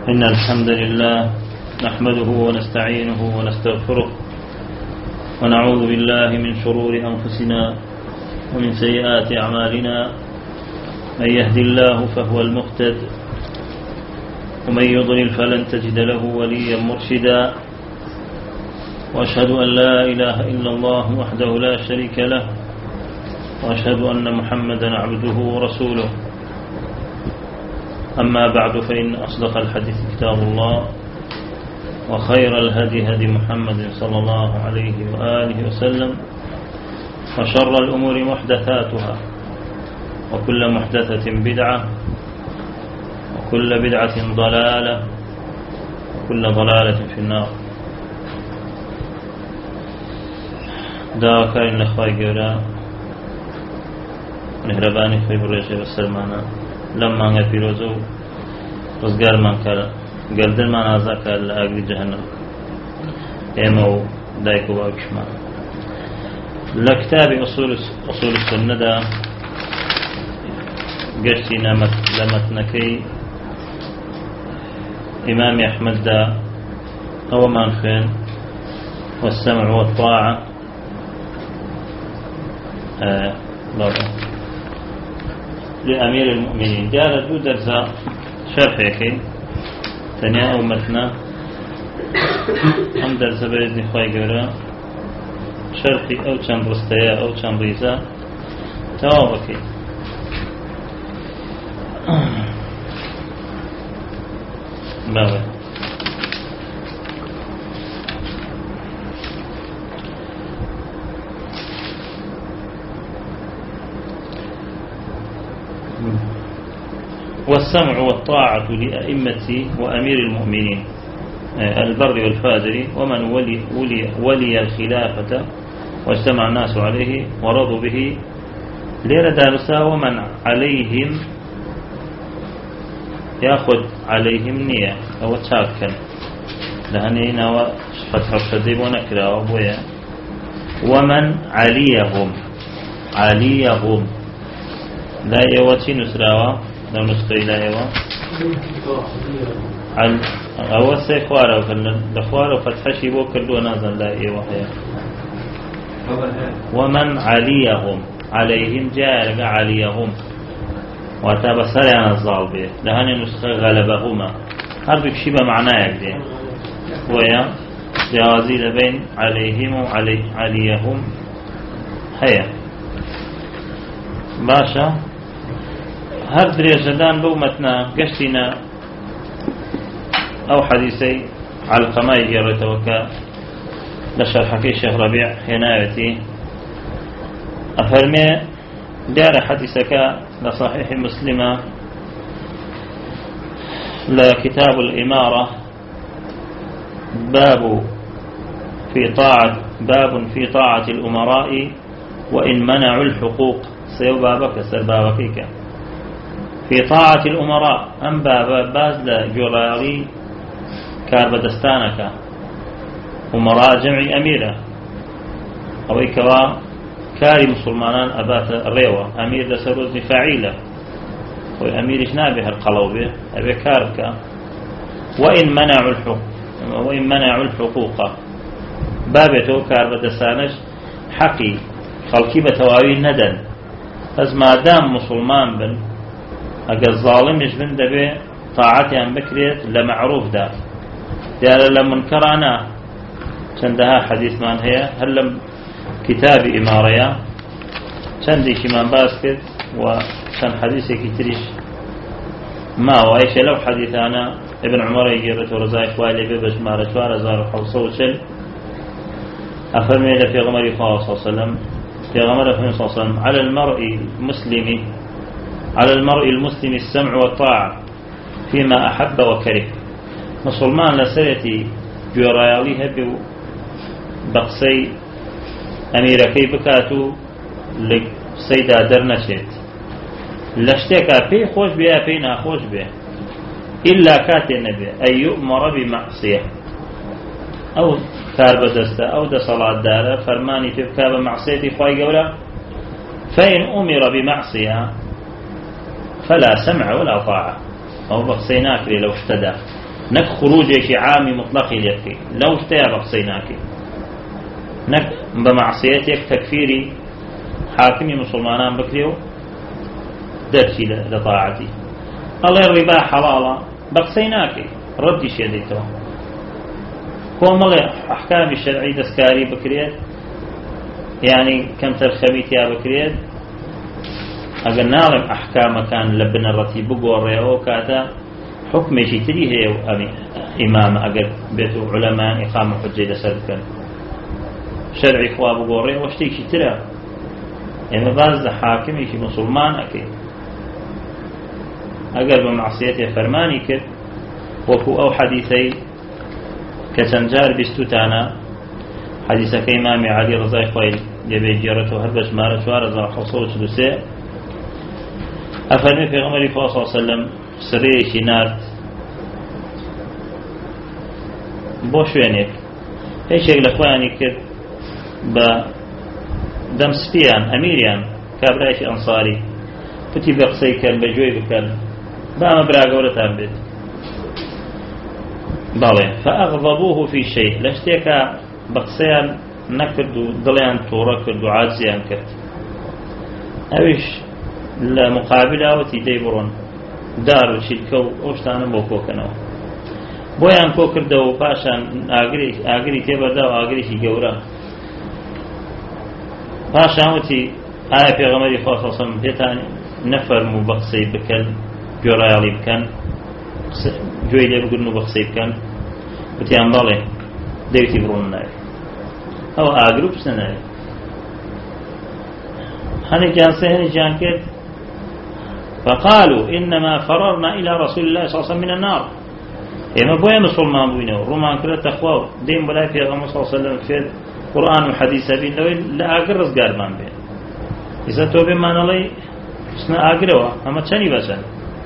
إن الحمد لله نحمده ونستعينه ونستغفره ونعوذ بالله من شرور أنفسنا ومن سيئات أعمالنا. من يهدي الله فهو المهتد ومن يضلل فلن تجد له وليا مرشدا. وأشهد أن لا إله إلا الله وحده لا شريك له وأشهد أن محمدا عبده ورسوله. أما بعد فإن أصدق الحديث كتاب الله وخير الهدي هدي محمد صلى الله عليه وآله وسلم وشر الأمور محدثاتها وكل محدثة بدعة وكل بدعة ضلالة وكل ضلالة في النار. دعوة كارين لأخوائي قولا مهرباني في بريشة والسلمانة لما هي بيروزو رزقار من كلا قردن من عزاك لأقل جهنم إيمو دايكو وأكشمان. لكتاب أصول السنة دا قشتي لمتنكي إمام أحمد دا هو من خين والسمع والطاعة لأمير المؤمنين. قال دو درزا شرحيكي تنيا أو متنا هم درزا بإذن خواهي قولا شرحي أو چند رستيا أو چند ريزا توابكي. بابا والسمع والطاعة لأئمة وأمير المؤمنين البر والفاجر ومن ولي الخلافة واجتمع الناس عليه ورضوا به ليرى دارسا ومن عليهم يأخذ عليهم نية أو تشاكا لهنينا وفتح الشديد ونكرا وبويا ومن عليهم لا يوتي نسراوا لو نسخي لا يوا أو سيخوارا وكلن دخوارا فتحشي بو كلو نازل لا يوا ومن عليهم جاء عليهم واتابع سريعنا الظالبية لهني نسخة غلبهما هذا بشيبه معناه يكدي ويا جوازي بين عليهم وعليهم هيا باشا هر دريجدان بو متنا قشتنا أو حديثي على القماء يرتوكا لشرح حكي الشيخ ربيع حنايتي أفرمي دار حديثك لصحيح مسلمة لكتاب الإمارة باب في طاعة الأمراء وإن منعوا الحقوق سيو بابك سر بابكيك في طاعة الأمراء أم باب باز لجراري كاربدستانك أمراء جمع أميرة أو إكوا كاري مسلمان أبات الريوة أمير لسروز فعيلة وأمير جنابه القلوبة أبي كارك وإن منعوا الحقوق بابتو كاربدستانش حقي خلقي بتواوي ندن از ما دام مسلمان بن اگر ظالمش بن دبي طاعتي ان بكريت لمعروف دا دار لمنكرانا چندها حديث مان هي هل لم كتاب اماريا چندي كمان باسكت وشن حديثي كتريش ما وايش لو حديثانا ابن عمر يجرت ورزايك والي ببش مارشوار زار حوصوشل افرمي في غمر صلى الله عليه وسلم في غمر صلى الله عليه وسلم على المرء المسلم السمع والطاعة فيما أحب وكره. مسلمان لسيتي جرايالي هبو بقسي أميركي بكاتو لسيدا درنشت لاشتكى في خوش بها فينا خوش به إلا كات النبي أن يؤمر بمعصية أو كار بدسته أو ده صلاة داره فرماني تبكى بمعصيتي خواهي قولا فإن أمر بمعصية فلا سمع ولا طاعة أو بقسيناك لو اشتدى نك خروجي عامي مطلقي ليكي لو اشتيا بقصيناكي نك بمعصيتك تكفيري حاكمي مسلمان بكريو درسي لطاعتي الله الربا حلالا بقصيناكي ردي شيء ديتو كوم الله أحكام الشرعي دسكاري بكريت يعني كم ترخبيت يا بكريت أقل نعلم أحكام كان لبنا الرتيب بقوري أو كاتا حكم شيء تري هي إمام أقل بيتو علماء إقامة حجة لسركن شرعي خواب بقوري واشتيك شيء ترى إما بعض حاكم شيء مسلمان أكيد أقل بمعصيته فرماني كد وكو أو حديثي كسنجار بستوتانا حديث كإمام علي رضي الله عنه جبه جيرته هربش مارت وارضا حصول سدساء أفرمي في غمري صلى الله عليه وسلم سريشي نارت بوش وينك ايش لأخواني كد بدم سبيان أميريان كابرايش أنصاري فتي بقصي كان بجوي بكان بأما براغة ولا تنبت بالي فأغضبوه في شيء لاشتيكا بقصيان نكردو ضليان تورا كردو عاجزيان كرد اويش المقابلة وتيديبرون دار وشيلكو اوشتانا بوكو كنو بويان كو كردو باشان آگري تيبردا و آگريشي گورا باشان وتي آية في غمري خاصة بيتاني نفرمو بقصي بكن جورالي بكن جوي لي بقولنو بقصي بكن وتي بالي ديوتي برون ناي أو آگرو بسناي هني جان كد فقالوا إنما فررنا إلى رسول الله صلى الله عليه وسلم من النار إما بويا مسلمان بوينه رومان كلا تخواه دين بلاي في أغمى صلى الله عليه وسلم في قرآن وحديث بين لو لا أقرص قارمان بين إذا توبي ما نلي سنا أقروا أما تشاني بسن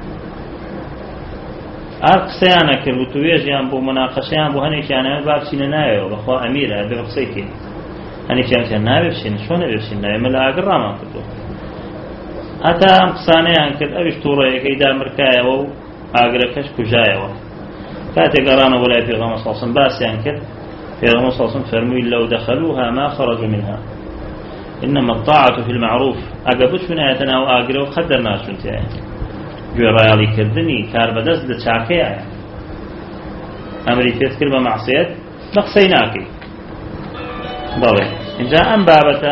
أرقصيانا كالبتويج يان بو مناقشيان بو هني كان باب سيننايو بخوا أميرة ببقصيكي هني كان نابفشين شون نابفشين نايو ملا أقرا ما كتو أتا أمقصانيان كد أبش طوريك إذا مركايا و أقركش كجايا و كاتي قرانا ولا في غمص صلصن باسيان كد في غمص صلصن فرمي لو دخلوها ما خرجوا منها إنما الطاعة في المعروف أقبش من آياتنا وآقروا وقدرنا شنتها جورايالي كردني كاربدس لتشاكيا أمري تذكر بمعصية بقصيناكي ضوي إن جاء أن بابتا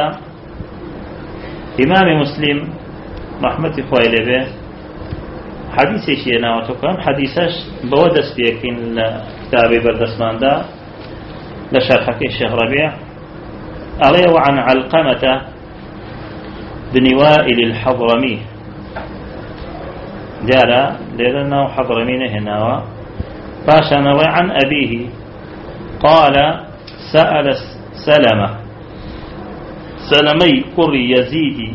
إمام مسلم رحمة خوالي به حديثي شيئنا وتكرم حديثاش بودس بيكين لكتابي بردسمان دا لشرحك الشيخ ربيع عليه وعن علقمة بن وائل الحضرمي جارة لأنه حضرمين هنا باشا نوى عن أبيه قال سأل سلمي قري يزيدي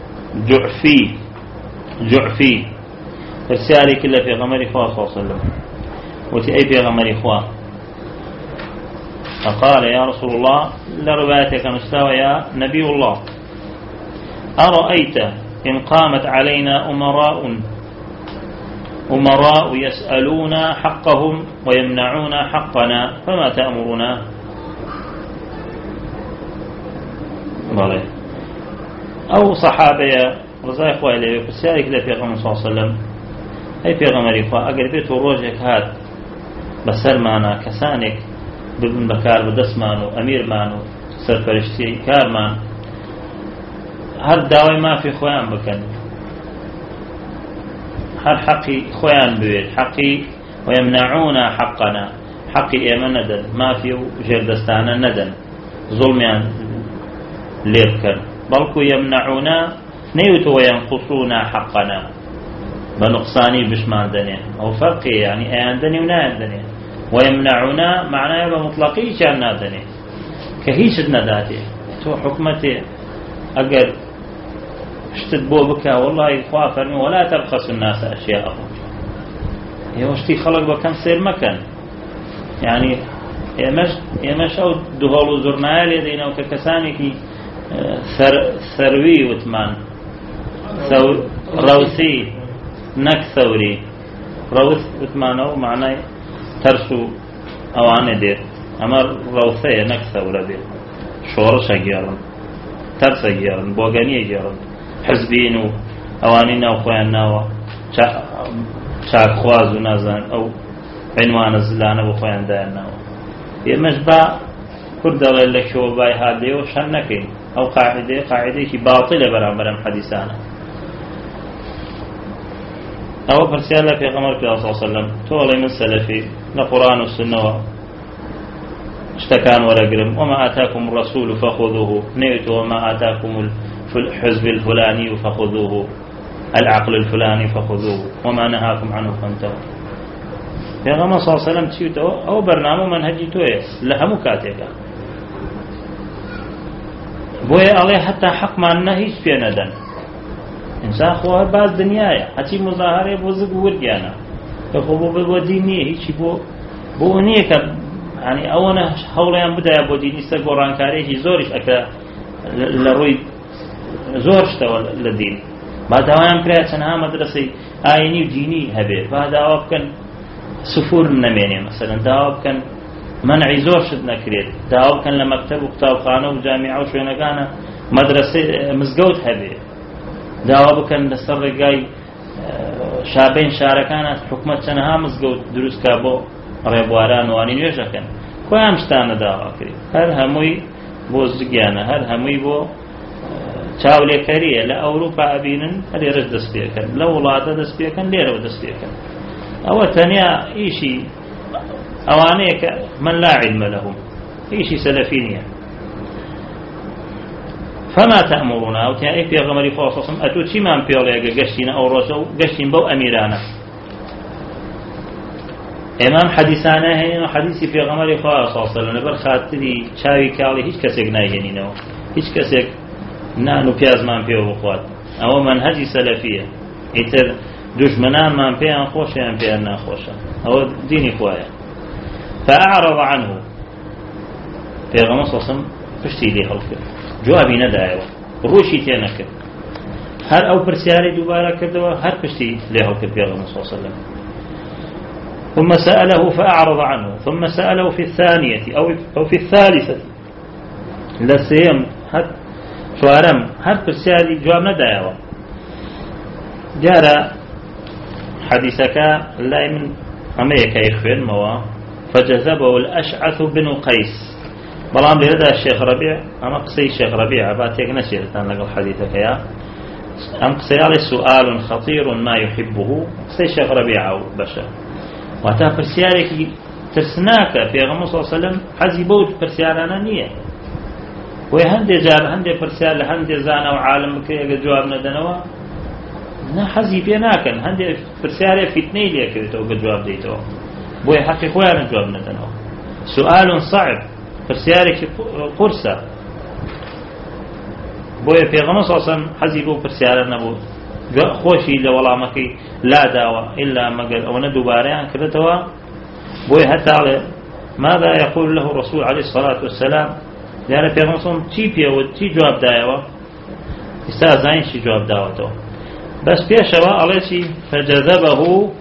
جعفي فرسالي كله في غمر إخوة صلى الله عليه وسلم وتأي في غمر إخوة فقال يا رسول الله لرباتك مستوى يا نبي الله أرأيت إن قامت علينا أمراء يسألون حقهم ويمنعون حقنا فما تأمرنا أو صحابة رضي الله عنهم فسالك لا في غمر صلى الله عليه وسلم أي في غمر إخوة أقربت روجك هات بسر معنا كسانك ببن بكار بدسمانو أمير مانو سرپرشتي كارمان هر داوي ما في خوان بكن هر حقي خوان بويد حقي ويمنعون حقنا حقي إيمان ندن ما في جردستانا ندن ظلميان ليركن بلكو يمنعون نيوت وينقصون حقنا بنقصاني بشمان دنيا أو فرقي يعني أيان دنيا ونايان دنيا ويمنعنا معناه بمطلقي كان نادني كهيش نداتي تو حكمتي أجر اشتدبو بك والله إخوافني ولا تبخس الناس أشياءهم يوشتي خلق بكم سير مكان يعني يمش أو دهولو زرنايا لدينا وككساني كي ثروي وثمان روسي نك ثوري روث وثمانه معناه ترسو ئەوانە دێت ئەمە ڕەوسەیە نەک سەورە بێت شۆڕشە گێڕن تەرسە گێڕن بۆگەنیە گێڕن حزبین و ئەوانی ناو خۆیان ناوە چاکخواز و نازان ئەو عنوانە زلانە بۆ خۆیان دایان ناوە ئێمەش با کورد دەڵێ لە کێوەبای هادێەوە شەن نەکەین ئەو قاعدەیەکی باڵتیلە بەرامبەر ئەم حەدیثانە ئەوە پرسیار لە پێغەمبەر صلی الله علیه و سلم تۆڵێ من سەلەفی لە قورئان و سنەوە شتەکان وەرەگرم وما آتاكم الرسول فخذوه نيت وما آتاكم الحزب الفلاني فخذوه العقل الفلاني فخذوه وما نهاكم عنه فانتهوا پێغەمبەر صلی الله علیه و سلم چیوتەوە ئەو بەرنامە منهەجی تۆیە لە هەموو کاتێکە بۆیە ئەڵێ هەتا حەقمان نە هیچ پێ نەدەن ئینسان خۆ هەر باز دنیایە هەچی مزاهرەیە بۆ زگ و وردیانە خۆ بۆ دین نییە هیچی بۆ نییە کە ینی ئەوەنە هەوڵیان بدایە بۆ دینی سەر گۆڕانکاریەکی زۆریش ئەکە لە ڕووی زۆر شتەوە لە دین با داوایان کرایە چەندها مەدرسەی ئاینی و دینی هەبێ با داوا بکەن سفور نەمێنێ مەسەلەن داوا بکەن منعی زۆر شت نەکرێت داوا بکەن لە مەکتەب و قوتابخانە و جامیعە و شوێنەکانە مەدرسەی مزگەوت هەبێ داوا بکەن لەسەر ڕێگای شابین شارەکانە حکومەت چەندها مزگەوت دروستکا بۆ ڕێبواران وانی نوێژەکەن خۆیان شتانە داوا کرد هەر هەمووی بۆ زگیانە هەر هەمووی بۆ چاولێکەریە لە ئەوروپا ئەبینن لێرەش دەست پێکەن لە وڵاتە دەست پێکەن لێرەوە دەست پێکەن ئەوە تەنیا ئیشی ئەوانەیە کە من لا علم لهم ئیشی سەلەفی نییە فما تأمرون أو تأي في غمر فاصصم أتو تيمان بيوليغا قشتين أو رسو قشتين بو أميرانا إمام حديثانا هنا حديثي في غمر فاصصل نبر خاطري چاوي كالي هيچ كسيك نايهنينو هيچ كسيك نانو بياز من بيو بخوات أو منهجي سلفية إتر دجمنان من بيان خوشا من بيان ناخوشا أو ديني خوايا فأعرض عنه في غمر فاصصم پشتی لێ هەڵکرد جوابی نەدایەوە ڕووشی تێ نەکرد هەر ئەو پرسیارەی دووبارە کردەوە هەر پشتی لێ هەڵکرد پێغەمبەر صلی الله علیه وسلم ثم سأله فأعرض عنه ثم سأله في الثانية أو في الثالثة لسيم هر شوارم هر پرسیاری جواب نەدایەوە جارە حديثك لا من أمريكا يخبرنوا فجذبه الأشعث بن قيس بلام لهذا الشيخ ربيع أما قصي الشيخ ربيع باتيك نشيرتان لقل حديثك يا أم قصي عليه سؤال خطير ما يحبه قصي الشيخ ربيع أو بشر واتا فرسيارك ترسناك في غمو صلى الله عليه وسلم حزي بود فرسيارنا نية وهندي جاب هندي فرسيار لهندي زانا وعالم كي جواب ندنوا نا حزي بيناكن هندي فرسيار فتني ليك جواب ديتو بوي حقي خويا جواب ندنوا سؤال صعب پرسیارێکی قورسە بۆیە پێغەمبەر صلی الله علیه و سلم حەزی بۆ پرسیارە نەبوو خۆشی لە وەڵامەکەی لاداوە ئیلا مەگەر ئەوەنە دووبارەیان کردێتەوە بۆیە هەتاڵێ ماذا يقول له الرسول عليه الصلاة والسلام دیارە پێغەمبەر صلی الله علیه و سلم چی پێوت چی جواب دایەوە ئێستا زانین چی جواب داوەتەوە بەس پێشەوە ئەڵێ چی فجذبه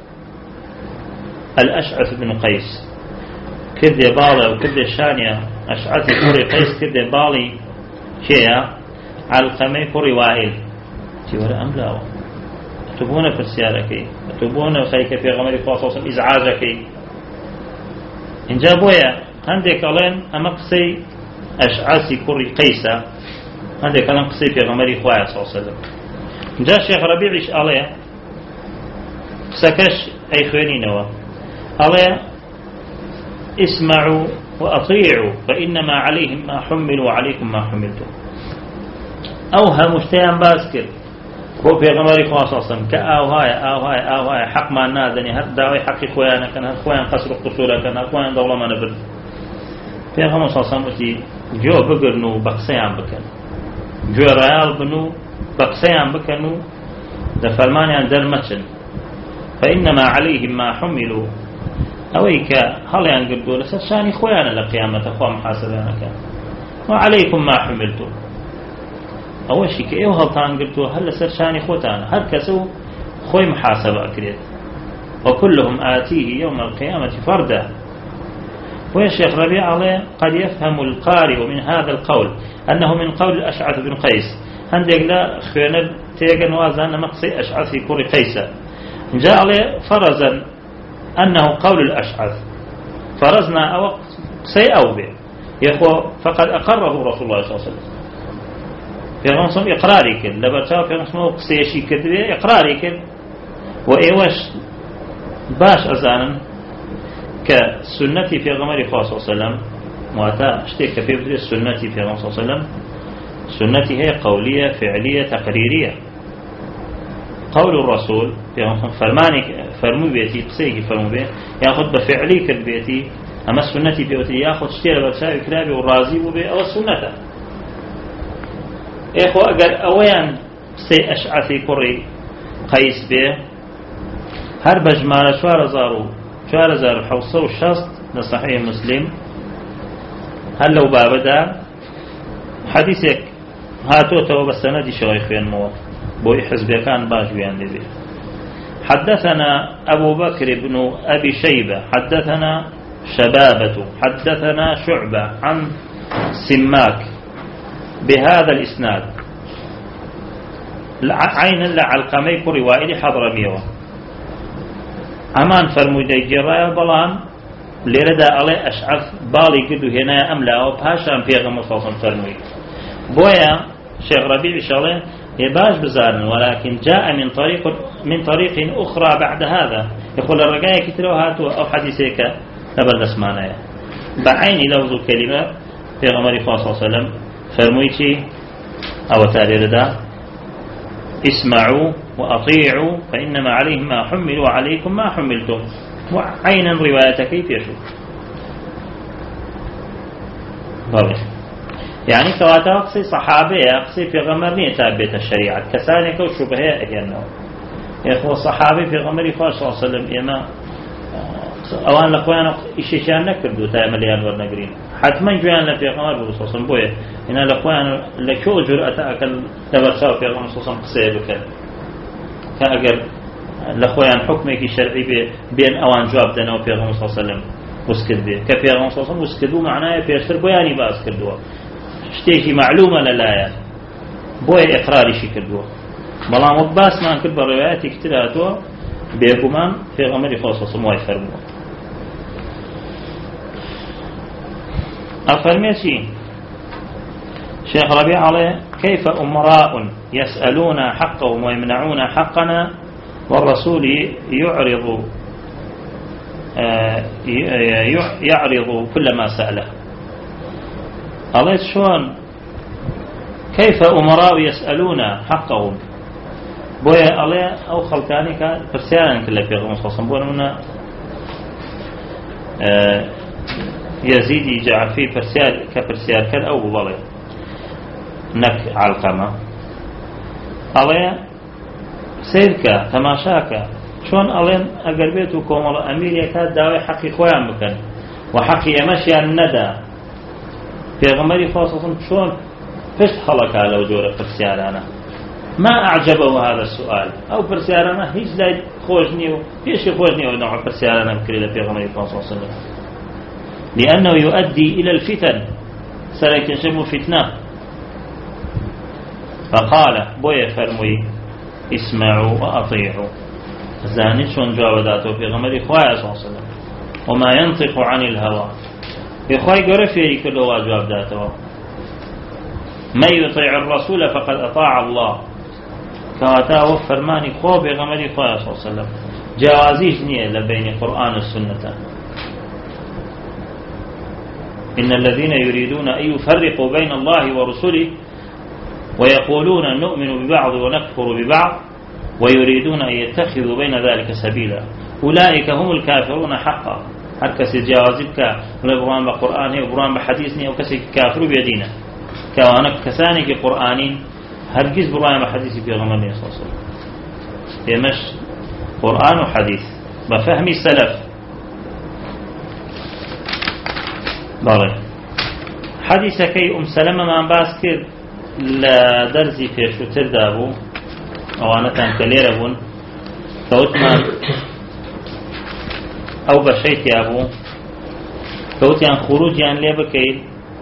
الأشعث بن قيس كده بالي وكده شانية أشعثي كوري قيس كده بالي شيئا علقمي كوري وائل تيورا أملاو أتبونا في السياركي أتبونا خيك في غمري فاصوصا إزعاجكي إن جابويا هندك ألين أمقسي أشعثي كوري قيسا هندك ألين قسي في غمري خوايا صلى الله عليه وسلم جاء الشيخ ربيعش أليه قسكش أي خوينينوا أليه اسمعوا وأطيعوا فإنما عليهم ما حملوا وعليكم ما حملتم أوها مشتيان باسكر هو في غماري خواصاصا كأوهاي حق ما نادني هر داوي حق خويانا كان هر خويان قصر قصولا كان هر خويان دولة ما نبرد في غمار صاصا وتي جو بقرنو بقسيان بكن جو ريال بنو بقسيان بكنو دفرمانيان درمتشن فإنما عليهم ما حملوا أويك هل ينقلوا لسشاني خويانا لقيامة أخوة محاسبانا كان وعليكم ما حملتم أول شيء كأيوه هل تنقلتوا هل لسشاني خوتانا هل كسو خوي محاسبة أكريت وكلهم آتيه يوم القيامة فردا. والشيخ ربيع عليه قد يفهم القارئ من هذا القول أنه من قول الأشعث بن قيس، عندك لا خيانة تيجن وازن مقصي أشعث في كور قيس، جاء عليه فرزا أنه قول الأشعث، فرزنا أو قصي أو به يخو فقد أقره رسول الله صلى الله عليه وسلم، في غنصم إقراري كل لبرتاو في غنصم قصي شيء كذبه إقراري كل، وإيوش باش أزانا كسنتي في غمر صلى الله عليه وسلم مواتا اشتيك في بدري سنتي في غمر صلى الله عليه وسلم، سنتي هي قولية فعلية تقريرية. قول الرسول في غمر فرمانك فرمو بيتي قصيك فرمو بيه ياخذ بفعلي كالبيتي، أما سنتي في بيتي ياخذ اشتير برساوي كلابي والرازي وبي أو سنته. إخو أقل أويان قصي أشعثي كوري قيس بيه هر بجمال شوار زارو حوصة وشاست لصحيح مسلم. هل لو بابدا حديثك هاتو تو بسند شيخين مو بوي حزب كان باش بيان دي. حدثنا أبو بكر بن أبي شيبة حدثنا شبابة حدثنا شعبة عن سماك بهذا الإسناد عين لعلقمي كروائل حضرميوه أمان فرمودي جرايا بلان لردا علي أشعث بالي قدو هنا أملا وبهاشا بيغم صوصا فرموي بويا شيخ ربيع شالي يباش بزارن، ولكن جاء من طريق أخرى بعد هذا يقول الرقاية كتلو هاتو أو حديثيك نبرد اسمانا بعين لوذ الكلمة في غمر صلى الله عليه وسلم فرمويتي أو تالي ردا اسمعوا وأطيعوا فإنما عليهم ما حملوا وعليكم ما حملتم، وعينا رواية كيف يشوف ضرش يعني كواتا أقصي صحابة أقصي في غمرني تابت الشريعة كسانك وشبهاء يعني يخو صحابي في غمري صلى الله عليه وسلم إما أوان لقوانا إشيشان نكردو تامليان ورنقرين حتما جوان لفي غمر صلى الله عليه وسلم بوية إنا لقوانا لكو جرأة أكل تبرساو في غمر صلى الله عليه وسلم قصي بكل كأجر لخوان حكمك الشرعي بين أوان جواب دنا وفي غمر صلى الله عليه وسلم وسكت به كفي غمر صلى الله عليه وسلم وسكتوا معناه في أشتر بياني باس كردوا شتيشي معلومة للايا بوية إقراري شي كردوا بلا مباس ما انكر بالروايات اكتراتوا بيقومان في غمر صلى الله عليه وسلم ويفرموا أفرميتي شيخ ربيع عليه كيف أمراء يسألون حقهم ويمنعون حقنا والرسول يعرض كل ما سأله. الله شلون كيف أمراء يسألون حقهم بويا الله أو خلقاني كان فرسيانا كله في غمص وصنبونا يزيد جعفي كفرسيار كان أو ببالي نك علقمة الله سيرك تماشاك شون الله أقربيت وكومل أمير كاد داوي حقي خوان بكن وحقي يمشي الندى في غمري خاصة شون فشت خلق على وجوه فرسيارانا ما أعجبه هذا السؤال أو فرسيارانا هيش لا خوجني هيش خوجني أو نوع فرسيارانا بكري في غمري خاصة لأنه يؤدي إلى الفتن سلك شبه فتنة. فقال بويا فرموي اسمعوا وأطيعوا زاني شون جاوداته في غمر إخوائي صلى الله عليه وسلم وما ينطق عن الهوى إخوائي قرفي كل جواب ذاته من يطيع الرسول فقد أطاع الله كواتا وفرماني خوب غمر إخوائي صلى الله عليه وسلم جوازيش نية لبين القرآن والسنة. إن الذين يريدون أن يفرقوا بين الله ورسله ويقولون نؤمن ببعض ونكفر ببعض ويريدون أن يتخذوا بين ذلك سبيلا أولئك هم الكافرون حقا. هركس جوازك لبران بقرآن وبران بحديثني أو كسي كافر بيدينا كوانك كسانك قرآنين هركز بران بحديث في غمرني صلى الله عليه وسلم يمش قرآن وحديث بفهم السلف ضرر حديث كي سلمة ما باس كر لا درزي في شو تردابو أو أنا كان كليربون فوتمان ئەو بەشەی تیابوو کەوتیان خروجیان لێ بکەین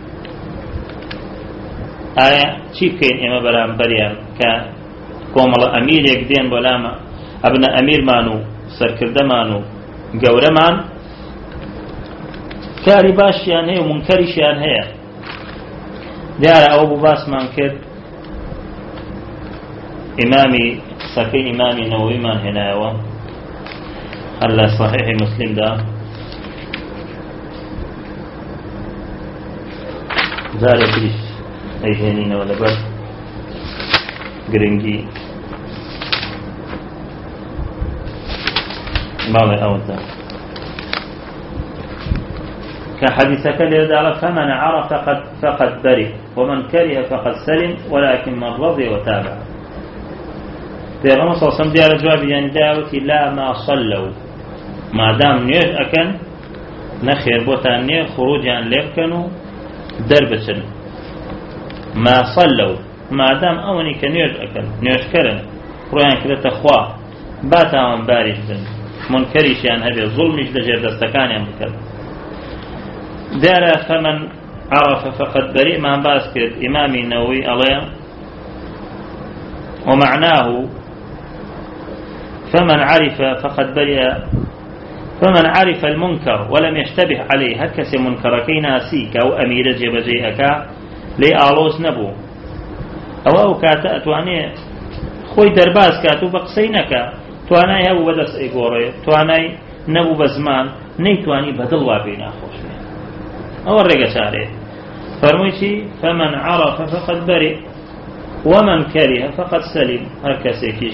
ئایا چی بکەین ئێمە بەرامبەریان کە کۆمەڵە ئەمیرێک دێن بۆ لامە ئەبنە ئەمیرمان و سەرکردەمان و گەورەمان کاری باشیان هەیە و منکەریشیان هەیە دیارە ئەوە بوو باسمان کرد ئیمامی سەکەی ئیمامی نەوەویمان هێنایەوە هەر لە صحیحی مسلمدا جارێکیش ئەیهێنینەوە لەبەر گرنگی باڵێ ئەوەدا كحديثك لذلك فمن عرف فقد برئ ومن كره فقد سلم ولكن من رضي وتابع پیغمبر صلى الله عليه وسلم ديار جواب يعني داوتي لا ما صلوا ما دام نيج أكن نخير بوتان نيج خروج عن لبكنوا دربتن ما صلوا ما دام أوني كنيج أكن نيج كرن روان كده تخوا باتاهم بارش بن منكرش يعني هذا ظلمش دجر دستكان يعني بكر دار فمن عرف فقد بريء ما باسكت إمامي النووي عليه ومعناه فمن عرف فقد برئ فمن عرف المنكر ولم يشتبه عليه هكذا منكركي ناسيك أو أمير جبجيئك لي آلوز نبو أو كاتا تواني خوي درباز كاتو بقسينك تواني هبو بدس إيقوري تواني نبو بزمان نيتواني بدل وابين أخوش أو الرقة شاري فرميتي فمن عرف فقد برئ ومن كره فقد سلم هكذا كيش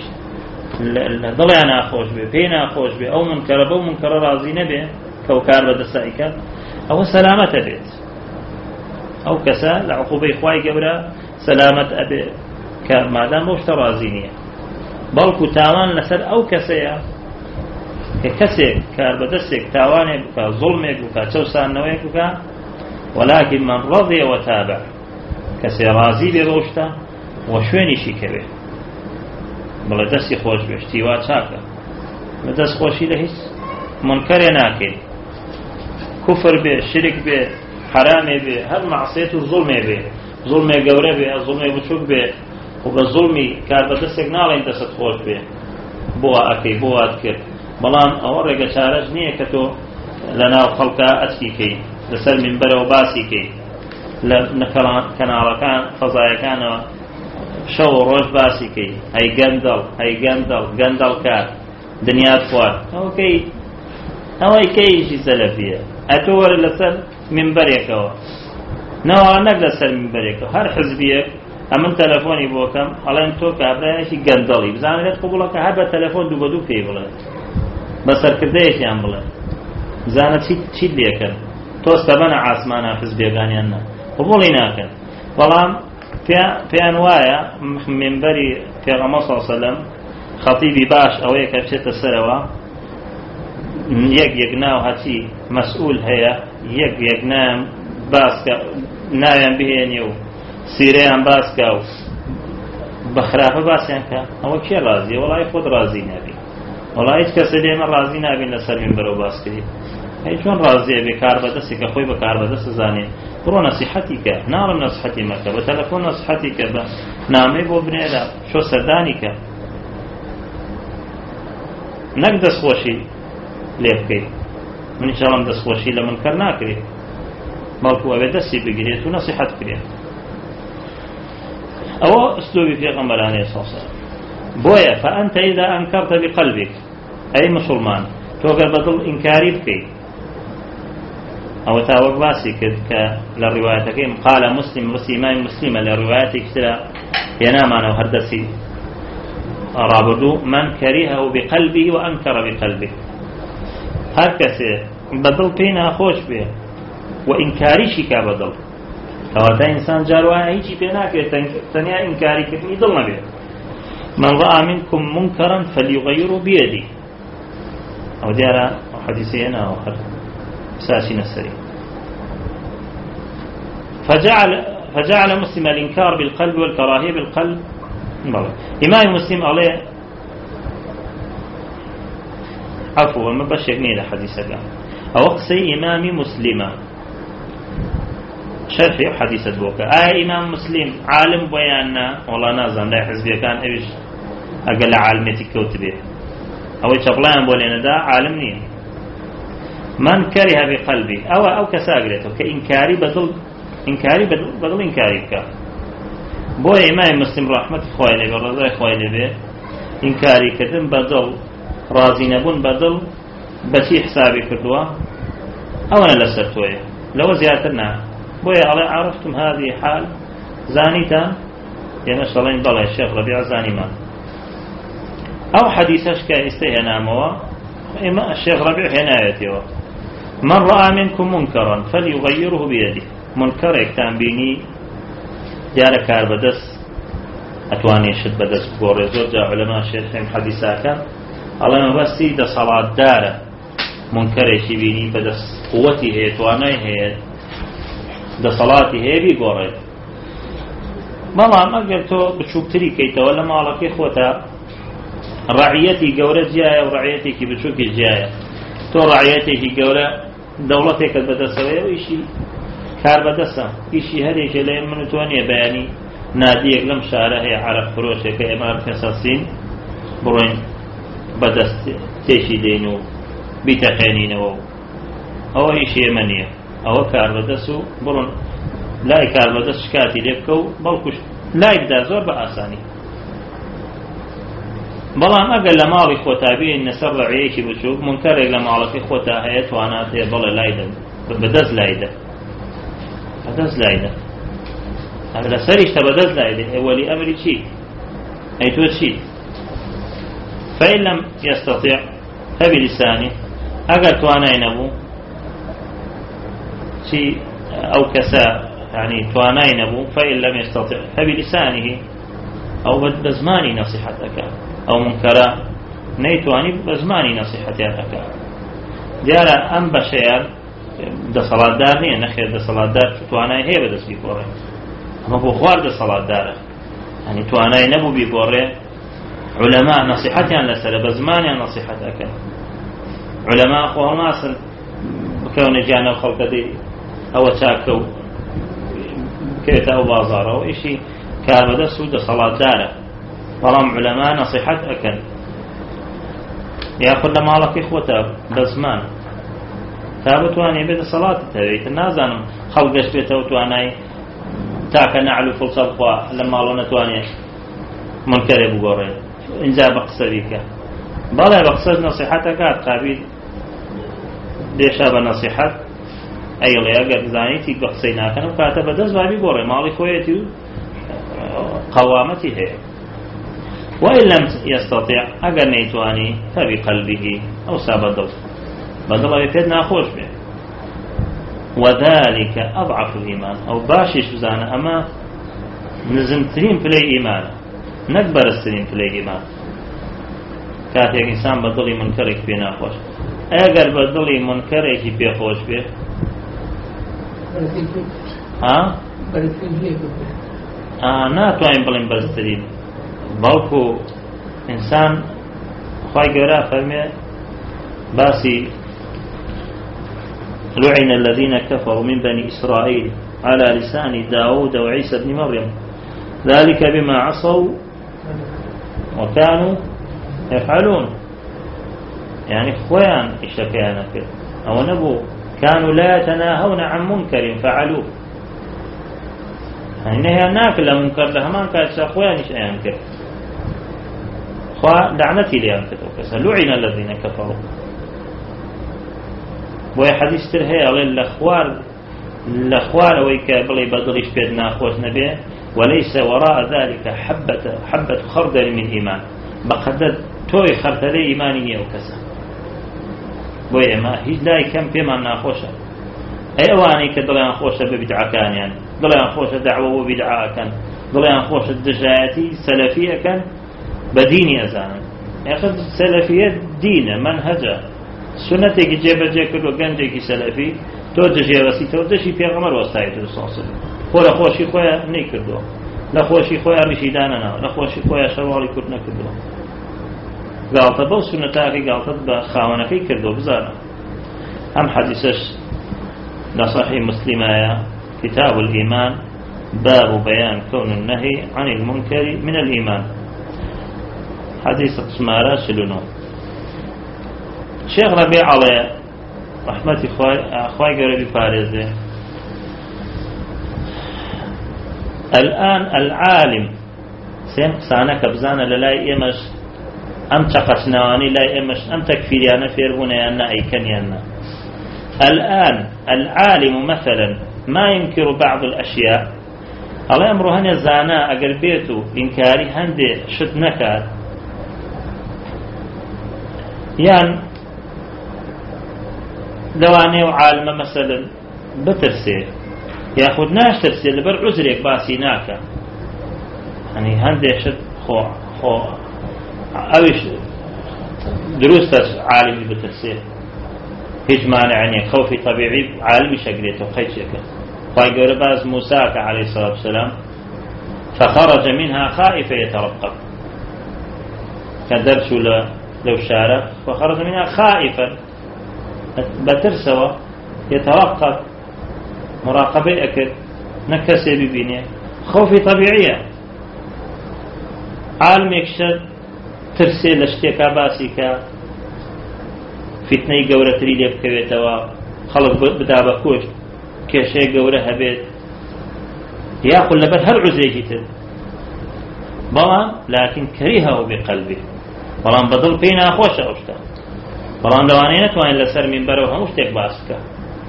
ضلي أنا أخوش به بينا أخوش به أو منكر بو منكر راضي نبه كوكار بدسائك أو سلامة بيت أو كسا لعقوبة إخوائي قبرا سلامة أبي كما دام بوشت رازينية بلكو تاوان لسر أو كسيا كسي كار بدسك تاواني بكا ظلمك بكا توسان نويك بكا ولكن من رضي وتابع كسي رازي بوشتا وشويني شيكبه بڵێ دەستی خۆش بێ شتیوا چاکە بە دەست خۆشی لە هیچ منکەرێ ناکەی کوفر بێ شرک بێ حرامێ بێ هەر مەعسیەت و زوڵمێ بێ زوڵمێ گەورە بێ زوڵمێ بچووک بێ و بە زوڵمی کار بە دەستێک ناڵێن دەست خۆش بێ بۆ ئەکەی بۆ وات کرد بەڵام ئەوە ڕێگە چارەش نییە کە تۆ لە ناو خەڵکا ئەچیکەی لەسەر منبەرەوە باسیکەی لە کەناڵەکان فەزایەکانەوە شەو ڕۆژ باسیکەی هەی گەندەڵ کات دنیات خوارد ئەوەی کەیشی سەلەفیە ئەتۆ وەرە لەسەر منبەرێکەوە نەوەڵە نەک لەسەر منبەرێکەوە هەر حزبیەک ئەمن تەلەفۆنی بۆکەم ئەڵێن تۆ کابرایەکی گەندەڵی بزانێت قبوڵەکە هەر بە تەلەفۆن دوو بە دوو پێی بڵێت بە سەرکردەیەکیان بڵێ بزانە چیت لێکەن تۆستە بەنە ئاسمانە حزبیەکانیان نا قبوڵی ناکەن بەڵام پێیان وایە منبەری پێغەمبەر صلی الله علیه و سلم خەتیبی باش ئەوەیە کە بچێتە سەرەوە یەک ناو هەچی مەسئول هەیە یەک نام باسکە ناویان بهێنێ و سیرەیان باسکە و بە خراپە باسییان کە ئەوە کێ ڕازیە وەڵای خۆت ڕازی نابی وەڵای هیچ کەسە لێمە ڕازی نابین لەسەر منبەرەوە باسکردی هەی چۆن ڕازیە بێ کار بەدەستی کە خۆی بە کار بەدەست زانێ بڕۆ نەسیحەتی کە ناڕم نەسیحەتی مەکە بە تەلەفۆن نەسیحەتی کە بە نامەی بۆ بنێرە شۆ سەردانی کە نەک دەستخۆشی لێ بکەیت من ئینشاڵڵا دەستخۆشی لە منکەر ناکرێت بەڵکو ئەوێ دەستی بگرێت و نەسیحەت کرێت ئەوە ئوسلوبی پێغەمبەرانەیە صلی الله علیه و سلم بۆیە فأنت إذا أنكرت بقلبك أي مسلمان تۆ گەر بەدڵ ئینکاری بکەیت أو تاوك باسي كذا للرواية قال مسلم إمام مسلم للرواية كتير ينام عنه هردسي رابطو من كرهه بقلبه وأنكر بقلبه هكذا بدل بينا خوش به وإنكاري شكا بدل فهذا إنسان جاروا هيجي بينا تنيا إنكاري كتني ضلنا به من رأى منكم منكرا فليغيره بيده أو ديارة حديثينا آخر ساسين السري فجعل مسلم الإنكار بالقلب والكراهية بالقلب إمام مسلم عليه عفوا ما بشكني لحديثك أو قصي إمام مسلم شرح حديث بوكا إمام مسلم عالم بياننا والله نازم لا حزبي كان إيش أقل عالمتي كوتبه أو شغلان بولينا دا عالمني من كره بقلبه أو كساقرته كإنكاري بدل إنكاري بك بو إمام مسلم رحمة خوالي برضا خوالي به إنكاري كتن بدل راضي نبون بدل بسي حسابي كردوا أو أنا لسرتوه لو زيادتنا بويا عرفتم هذه حال زانيتا يعني شلين بلا الشيخ ربيع زاني ما أو حديثش كاستهنا موا إما الشيخ ربيع هنايته من رأى منكم منكرا فليغيره بيده منكر اكتان بيني جارة كار بدس أتواني شد بدس بقوري زوجة علماء الشيخين حديثاك الله مبسي دا صلاة دارة منكر يشبيني بدس قوتي هي تواني هي دا صلاتي هي بقوري ما قلتو بشوكتري كيتا ولا ما على كيخوتا رعيتي قورة جاية ورعيتي كي بشوكي جاية تو رعيتي كي قورة دولتك بدسوية وإيشي كار بدسة إيشي هريك لين من تواني بياني ناديك لم شارع هي عرق فروشة كإمام كساسين بروين بدست تيشي دينو بتقينينو أو إيشي يمنية أو كار بدسو برون لا كار بدس شكاتي لبكو بلكوش لا يبدأ زور بأساني بلان أقل لماڵی خۆتا بێن نەسەر ڕەعیەکی بچووک منکەرێک لە ماڵەکەی خۆتا هەیە تواناتێ بڵێ لایدە بەدەست لایدە لە سەریشتە بەدەست لایدە ئێوەلی ئەمری چی ئەی تۆ چی فإن لم يستطيع فبلسانه ئەگەر توانای نەبوو چی ئەو کەسە يعني توانای نەبوو فإن لم يستطيع فبلسانه أو بزماني نصيحتك أو منكرا نيتواني بزماني نصيحتك دیارە ئەم بەشەیە دەسەڵاتدار نییە نەخێر دەسەڵاتدار توانای هەیە بەدەست بیگۆڕێ ئەمە بۆ خوار دەسەڵاتدارە ینی توانای نەبوو بیگۆڕێ علەما نەسیحەتیان لەسەرە بە زمانیان نەسیحەتەکەن علەما خۆ هەڵناسن بکەونە گیانە خەڵکە دەی ئەوە چاکە و بکەوێتە ئەو بازاڕەوە ئیشی کاربەدەست و دەسەڵاتدارە بەڵام علەما نەسیحەت ئەکەن یاخود لە ماڵەکەی خۆتە بە زمان تا بتوانێ بێتە سەڵاتت هەوێتە نازانم خەڵک گەشت بێتەوە توانای تاکە نەعل و فڵسە بخوا لە ماڵۆ نەتوانێت منکەرێ بگۆڕێت ئینجا بە قسە بیکە بەڵێ بە قسە نەسیحەتەکات قابیل دێشە بە نەسیحەت ئەیڵێ ئەگەر زانیتی بە قسەی ناکەن و کاتە بەدەست بابی گۆڕێ ماڵی خۆیەتی و قەوامەتی هەیە وإن لم يستطيع أجر نيتواني فبقلبه أو سابدل بدل يفيد ناخوش به وذلك أضعف الإيمان أو باشش بزانا أما نزمترين في الإيمان نكبر السنين في الإيمان كاتيك إنسان بدل منكرك بي ناخوش أجر بدل منكرك بي خوش به ناتوانين بلين برسترين بلکو انسان خواهی گەورە فەرمێ باسی لعن الذين كفروا من بني إسرائيل على لسان داود وعيسى بن مريم ذلك بما عصوا وكانوا يفعلون يعني خوان إشتكيانا كده أو نبو كانوا لا يتناهون عن منكر فعلوه يعني ناكل منكر لهمان كانت خوانش أيام كده لعنتي لي أنت توكسا لعن الذين كفروا وهي حديث ترهي الأخوار ويكابلي بدرش بيدنا أخوش نبيه وليس وراء ذلك حبة خردل من إيمان بقدر توي خردل إيماني وكسا وهي ما هي لا يكم بما ناخوشا أي أواني كدليان خوشا ببدعة كان يعني دليان خوشا دعوة وبدعة كان دليان خوشا الدجاياتي سلفية كان بديني أزانا يأخذ سلفية دين منهجة سنتك جيبا جيكل وقنجك سلفي توجه رسي توجه في غمر وستايد الرسول ولا خوشي خويا نيكردو لا خوشي خويا رشيداننا لا خوشي خويا شوالي كرنا كردو گاڵتە بەو سونەتاکەی گاڵتەت بە خاوەنەکەی کردو بزانە. ئەم حەدیثەش لە صحیح مسلمایە كتاب الإيمان باب بيان كون النهي عن المنكر من الإيمان حديث سمارة شلونه شيخ ربيع عليه رحمة أخوي قريب فارزه الآن العالم سيم قسانك بزانا للاي إمش أم تقسنواني لا إمش أم تكفيريانا فيربونا يانا أي كان يانا. الآن العالم مثلا ما ينكر بعض الأشياء الله أمره هني زانا أقل بيتو إنكاري هندي شد نكات يعني دواني وعالمة مثلا بترسي ياخد ناش ترسي لبر عذرك باسي ناكا يعني هندي شد خو أويش دروس عالمي بترسي هیچ مانع خوفي طبيعي عالمي شقريته خيشك فايقول باز موسى عليه الصلاة والسلام فخرج منها خائفا يترقب كدرس لو شارع فخرج منها خائفا بترسوا يترقب مراقبة أكد نكسي ببينيه خوفي طبيعية عالم يكشد ترسي لاشتكا باسيكا فتنەی گەورەتری لێ بکەوێتەوە خەڵک بدا بە کۆش کێشەیە گەورە هەبێت یاخود لەبەر هەر عوزرێکی تر بەڵام لكن کەریهەوە بقەلبی بەڵام بەدڵ پێی ناخۆشە ئەو شتە بەڵام لەوانەیە نەتوانێت لەسەر مینبەرەوە هەموو شتێک باس بکە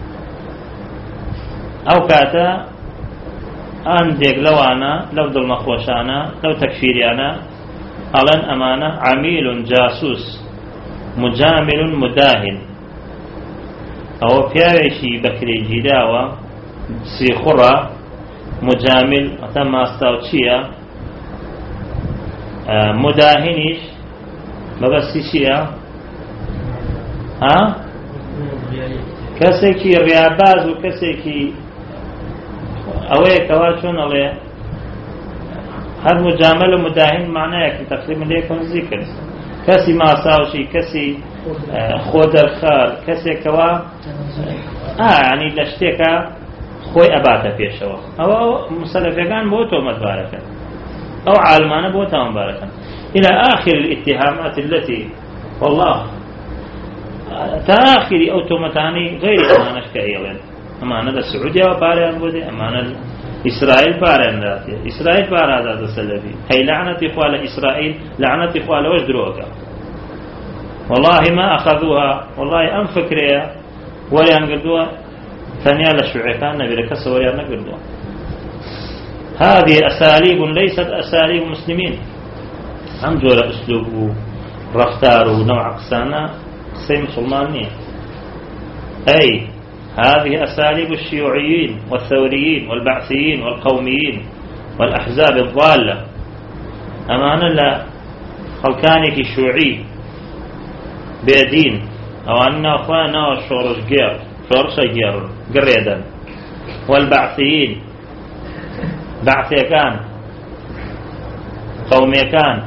ئەو کاتە ئەندێک لەوانە لەو دڵنەخۆشانە لەو تەکفیریانە ئەڵێن ئەمانە عەمیل جاسوس مجامل مداهن أو بياوشي بكري جداوة سيخرة مجامل أتم أستوشيا مداهنش ببسيشيا ها كسيكي رياباز وكسيكي أوي كواشون عليه هذا مجامل ومداهن معناه تقريبا ليكون ذكر كسي ما ساوشي كسي خودر خار كسي كوا يعني لشتكا خوي أباتا بيشوا أو مسلفيان بوتو متباركا أو عالمان بوتا مباركا إلى آخر الاتهامات التي والله تآخر أو تومتاني غير أمانة كأيضا أمانة السعودية وباريان بودي أمانة إسرائيل باريان ذاتي إسرائيل بارا ذات السلفي هي لعنة إخوة إسرائيل لعنة إخوة وش دروكا والله ما أخذوها والله أم فكرية ولا ينقردوها ثانية للشعيكان نبي لكسر ولا ينقردوها هذه أساليب ليست أساليب مسلمين هم جول أسلوب رفتار ونوع قسانة قسي مسلمانية أي هذه أساليب الشيوعيين والثوريين والبعثيين والقوميين والأحزاب الضالة أمانا لا خلقانك الشيوعي بيدين أو أن أخوانا شورش جير قريدا والبعثيين بعثي كان قومي كان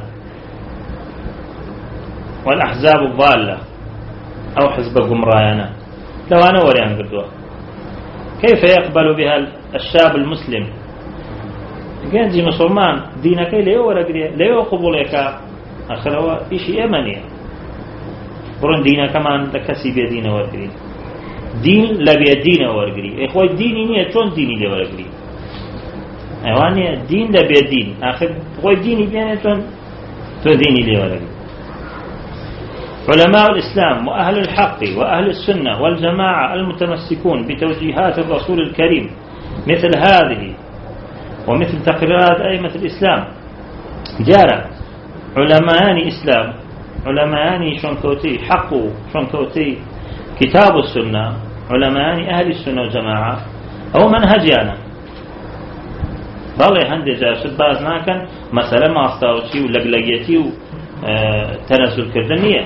والأحزاب الضالة أو حزب قمرايانا لو أنا وريان قدوة كيف يقبل بها الشاب المسلم جانجي مسلمان دينك ليه ولا قريه ليه قبولك آخر هو إشي يمني برون دينا كمان لكسي بيدينا ورقري دين لبيدينا ورقري إخوة ديني نية شون ديني لي ورقري أواني دين لبيدين آخر إخوة ديني بيانا شون ديني لي ورقري علماء الإسلام وأهل الحق وأهل السنة والجماعة المتمسكون بتوجيهات الرسول الكريم مثل هذه ومثل تقريرات أئمة الإسلام جارة علماء إسلام علماء شنكوتي حق شنكوتي كتاب السنة علماء أهل السنة والجماعة أو منهجيانا ضلي هندي جاشد بازنا كان مثلا ما استوشي ولقلقيتي وتنزل كردنية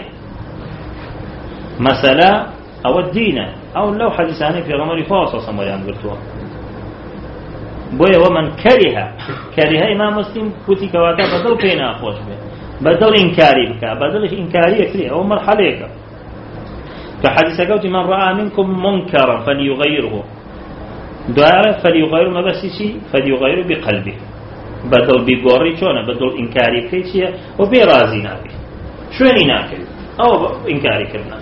مثلا أو الدين أو لو حديثاني في غمر فاصل صمريان قلتوا بوي ومن كره إمام مسلم كتي كواتا فضل كينا أخوش به بدل إنكاري بك بدل إنكاري كريه أو مرحلة كحديث قوتي من رأى منكم منكرا فليغيره دعاء فليغيره ما بس شيء فليغيره بقلبه بدل بيقوري شونه بدل إنكاري كيشيا وبيرازي نابي شويني ناكل أو إنكاري كرنا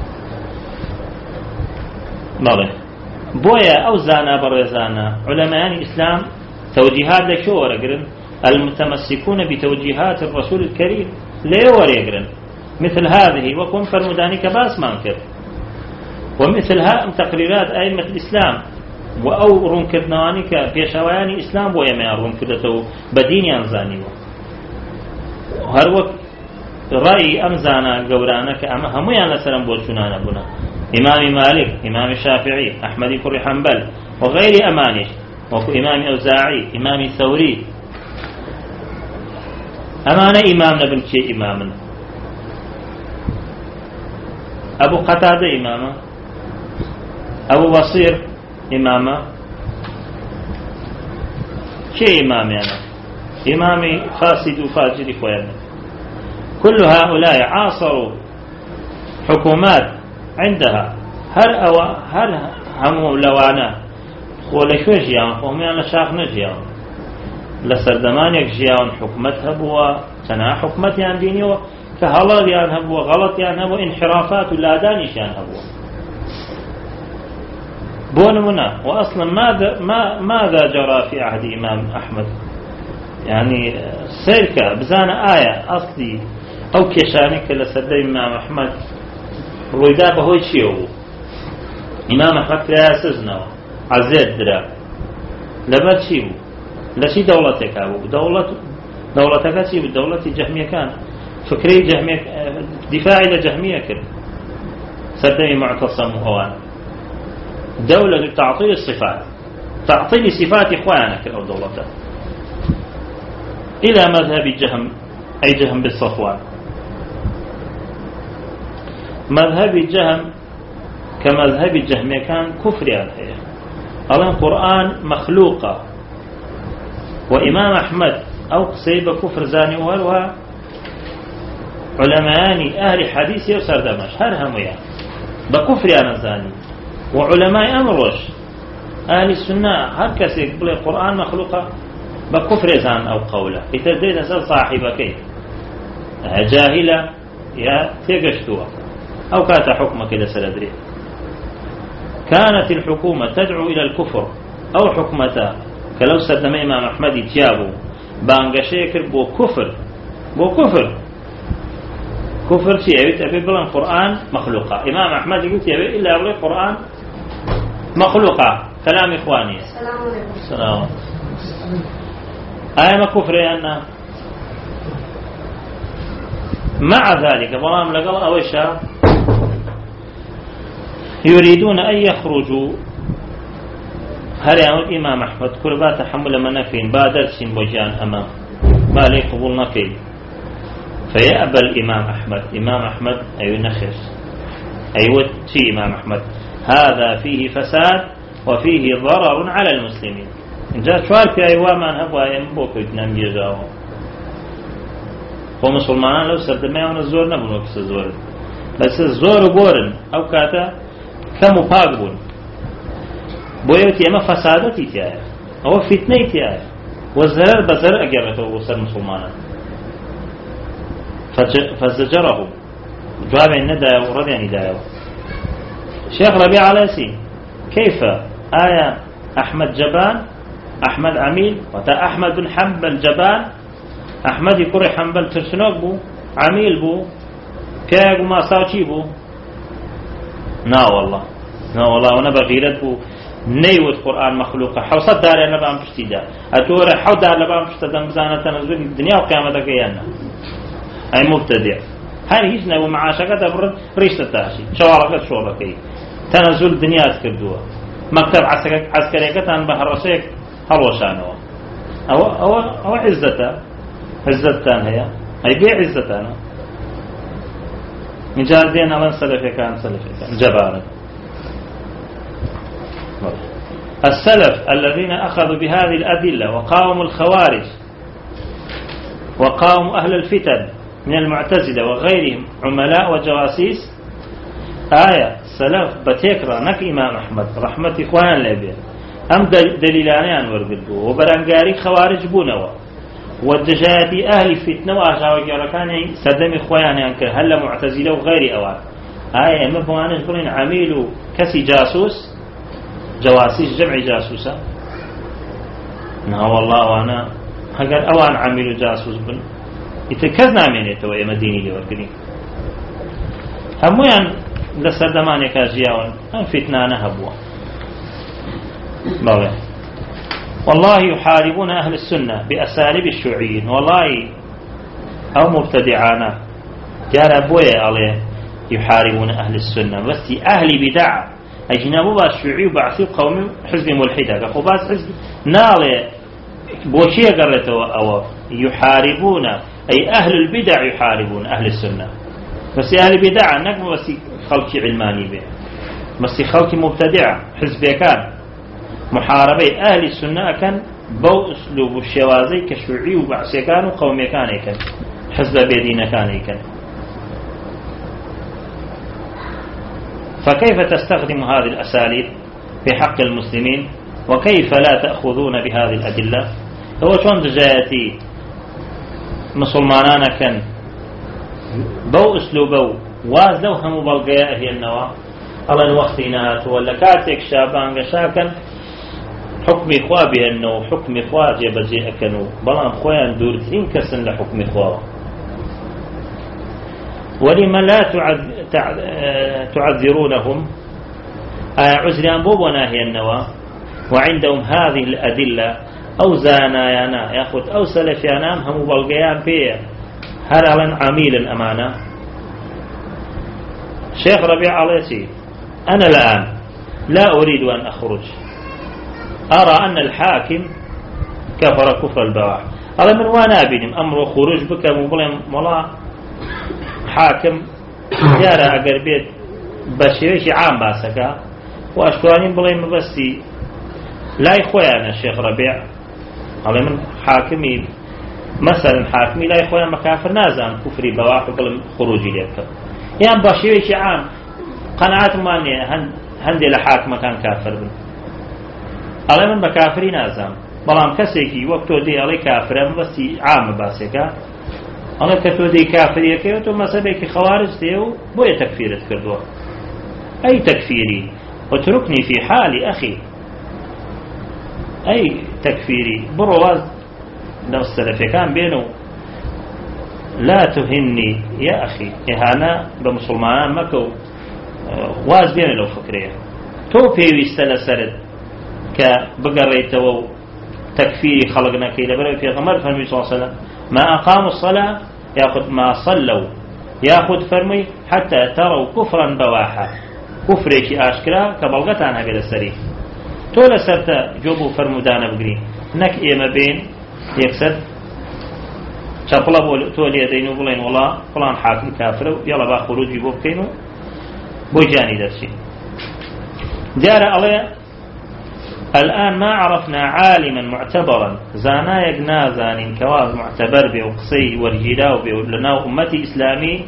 ماله بويا أو زانا برزانا علماء الإسلام توجيهات لشو ورقرن المتمسكون بتوجيهات الرسول الكريم ليه ورقرن مثل هذه وكن فرمدانك باس مانكر ومثل هذه تقريرات أئمة الإسلام وأو رنكدنوانك في شواني إسلام ويما رنكدته بدين أنزاني هر وقت رأي أمزانا قورانك أما هميان لسلام بوشنانا بنا إمام مالك إمام الشافعي أحمد كر حنبل وغير أمانش وكو إمام أوزاعي إمام ثوري أمانة إمامنا بنشي إمامنا أبو قتادة إمامه أبو بصير إمامه شيء إمامي أنا إمامي فاسد وفاجر إخوانا كل هؤلاء عاصروا حكومات عندها هر هم لوانا ولا شو جيان هم يعني شاخ نجيان لسردمانك جيان حكمتها بوا تنا حكمت يعني دينيو كهلا يعني هو غلط يعني هو انحرافات ولا دانيش يعني هو بونمنا وأصلا ماذا جرى في عهد إمام أحمد يعني سيركا بزان آية أصلي أو كشانك لسد إمام أحمد رويدا بهوي شيء إمام أحمد في سجنه عزيز درا لبد شيء لشي دولتك أو دولتك شيء دولة جهمية كان فكري جهمية دفاعي لجهمية كده سدني معتصم هوان دولة تعطيل الصفات تعطيل صفات إخوانك أو دولته إلى مذهب جهم أي جهم بالصفوان مذهب جهم كمذهب جهمية كان كفر هذا القرآن مخلوقة وإمام أحمد أو قصيبة كفر زاني وهلوها علماء أهل حديث يسر دمش هرهم يعني بكفر أنا زاني وعلماء أمرش أهل السنة هر كسي يقول القرآن مخلوقة بكفر زان أو قولة يتردد أسأل صاحبك جاهلة يا تيقشتوها أو كانت حكمك إذا سلدري كانت الحكومة تدعو إلى الكفر أو حكمتها كلو سدم إمام أحمد يتجابوا بانقشيكر بو كفر شيء يبيت أبي بلان قرآن مخلوقة إمام أحمد يقول يبي إلا أبي القرآن مخلوقة كلام إخواني السلام عليكم آية ما كفر أنها مع ذلك بلام لقل أويشا يريدون أن يخرجوا هل يعمل الإمام أحمد كربات حمل منافين بادر سين بجان أمام ما لي قبول نكي فيأبى الإمام أحمد أي نخس أي وتي إمام أحمد هذا فيه فساد وفيه ضرر على المسلمين إن جاء شوار في أيوة ما نهبوا ينبوك ويتنام يجاوه ومسلمان لو سردما الزور نبون وكس الزور بس الزور بورن أو كاتا كمباقبون بويوتي أما فسادتي تيايا أو فتنة تيايا والزرر بزرر أقرته وصل مسلمانا فزجره جواب الندى ورد يعني دايو شيخ ربيع علاسي كيف آية أحمد جبان أحمد عميل وتا أحمد بن حنبل جبان أحمد يكري حنبل ترسنوك بو عميل بو كاغو ما ساوشي بو نا والله ونبا غيرت بو نيوت قرآن مخلوقة حوصد داري أنا بام بشتي دا أتورا حو دار لبام بشتا دمزانة تنزل الدنيا وقيامتك يانا أي مبتدع هاي هيجنا ومعاشقة برد ريشة تاشي شوارقة شوركي تنزل الدنيا تكردوها مكتب عسكرية كتان بحرشيك هروشانوا أو عزتان هي بيع عزتان مجاردين أمن سلفي كان جبارا السلف الذين أخذوا بهذه الأدلة وقاوموا الخوارج وقاوموا أهل الفتن من المعتزلة وغيرهم عملاء وجواسيس آية سلف بتكرا نك إمام أحمد رحمة إخوان لبيه أم دليلانيان ورقدوا وبرانقاري خوارج بونوا والدجاجة أهل فتنة وأشاوى جاركاني سردم إخواني أنك هل معتزلة وغير أوان آية إما بوانش بلين عميل كسي جاسوس جواسيس جمع جاسوسة والله وأنا هقال أوان عميل جاسوس بن يتكذنا من يتوى مديني لورقني همويان لسردماني كاجياون أم فتنة نهبوا بابا والله يحاربون أهل السنة بأساليب الشيوعيين والله أو مبتدعانا جار أبويا عليه يحاربون أهل السنة بس أهل بدع أجنبوا الشيوعي وبعثوا قوم حزب ملحدة فخباز حزب نالي بوشية قررته أو يحاربون أي أهل البدع يحاربون أهل السنة بس أهل بدع نقم بس خلق علماني به بس خلق مبتدع حزب كان محاربة أهل السنة كان بو أسلوب الشوازي كشيوعي وبعثي كان وقومي كان حزب بيدين كان فكيف تستخدم هذه الأساليب في حق المسلمين وكيف لا تأخذون بهذه الأدلة هو شون دجايتي مسلمانان كان بو أسلوبه واز لو هم بلغياء هي النواة الله وقتنا ولا كاتك شابان شاكن حكم إخوة بأنه حكم إخوة جبزي أكنو بلان خوان دورتين كسن لحكم إخوة ولما لا تعذرونهم عذران بوبنا هي النواة وعندهم هذه الأدلة أو زانايانا ياخذ أو سلفيانا هم بلغيان بيه هل عميل الأمانة شيخ ربيع عليتي أنا الآن لا أريد أن أخرج أرى أن الحاكم كفر كفر البواح هذا من وانا بينم أمر خروج بك مبلغ ملا حاكم جارة أقر بيت بشيوش عام باسكا وأشكوانين بلغ بسي لا يخويانا الشيخ ربيع هذا من حاكمي مثلا حاكمي لا يخويانا مكافر نازان كفري بواح وبلغ خروجي ليك يعني بشيوش عام قناعات مانية هندي لحاكم كان كافر بن ألا من بكافرين أزام بلام كسيكي وقتو دي علي كافر بس عام باسكا ألا كتو دي كافرية كيوتو مسابيك خوارج ديو بوية تكفيرت كردوا أي تكفيري وتركني في حالي أخي أي تكفيري برواز لو السلفي كان بينه لا تهني يا أخي إهانة بمسلمان مكو واز بينه لو فكريه تو بيويست لسرد كبقريته تكفيري خلقنا كي لبرا في غمر فرمي صلى الله عليه وسلم ما أقاموا الصلاة يأخذ ما صلوا يأخذ فرمي حتى تروا كفرا بواحا كفريك أشكرا كبلغتان هكذا السريح تولا سرت جوبو فرمودانا بقري نك إيما بين يكسر شطلب تولي يدينو بلين والله فلان حاكم كافر يلا با خروجي بوبكينو بوجاني درسي جار عليه الآن ما عرفنا عالما معتبرا زانايق نازان كواز معتبر بوقصي ورجلاو بولنا أمتي إسلامي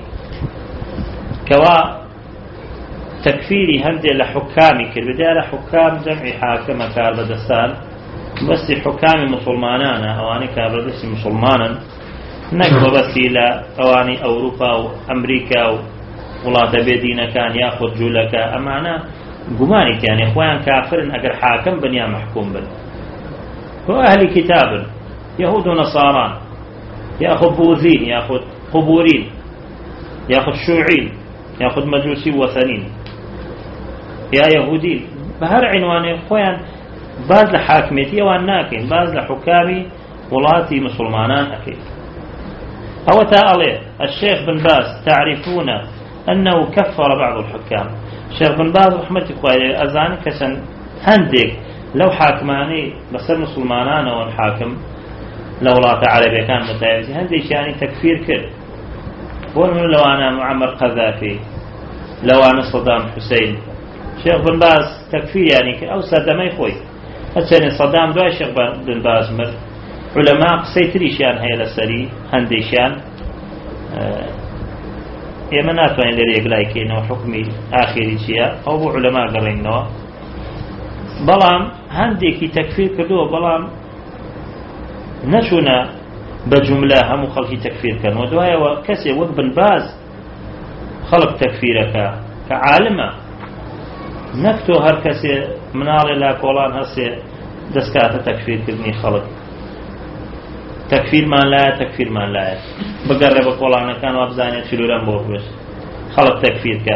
كوا تكفيري هندي لحكامي كالبداية حكام جمع حاكم كالبدستان بس حكام مسلمانانا أواني كالبدس مسلمانا نكبه بس إلى أواني أوروبا وأمريكا ولا تبدين كان يأخذ جولك أمانا قمانك يعني إخوان كافرين أقر حاكم بنيا محكوم بن وأهل كتاب يهود ونصاران يأخذ بوذين يأخذ قبورين يأخذ شيوعين يأخذ مجوسي وثنين يا يهودين بهر عنوان إخوان بعض لحاكمتي واناكين بعض لحكامي ولاتي مسلمانان أكيد أو تأليه الشيخ بن باز تعرفون أنه كفر بعض الحكام الشيخ بن باز رحمة إخواني أزاني كسن هندك لو حاكماني بصير مسلمانان والحاكم لو لا تعالى كان متعرفي هندك يعني تكفير كل لو أنا معمر قذافي لو أنا صدام حسين الشيخ بن باز تكفير يعني أو صدام يخوي أتساني صدام دواء الشيخ بن باز مر علماء سيتريشان هاي لسري هنديشان ئێمە ناتوانین لێرە یەکلایکەینەوە حکمی ئاخری چییە، ئەو بۆ عولەما گەڕێنەوە. بەڵام هەندێکی تەکفیر کردووە، بەڵام نەچوونە بە جوملە هەموو خەڵکی تەکفیرکەنەوە. دوایەوە کەسێک وەک بن باز خەڵک تەکفیرەکە کە عالمە، نەک تۆ هەر کەسێ مناڵێ لا کۆڵان هەسێ دەستکاتە تەکفیرکردنی خەڵک. تەکفیرمان لایە، تەکفیرمان لایە، بگەڕێ بە کۆڵانەکان و بزانێت چلورەم بۆ بێت خەڵک تەکفیرکە.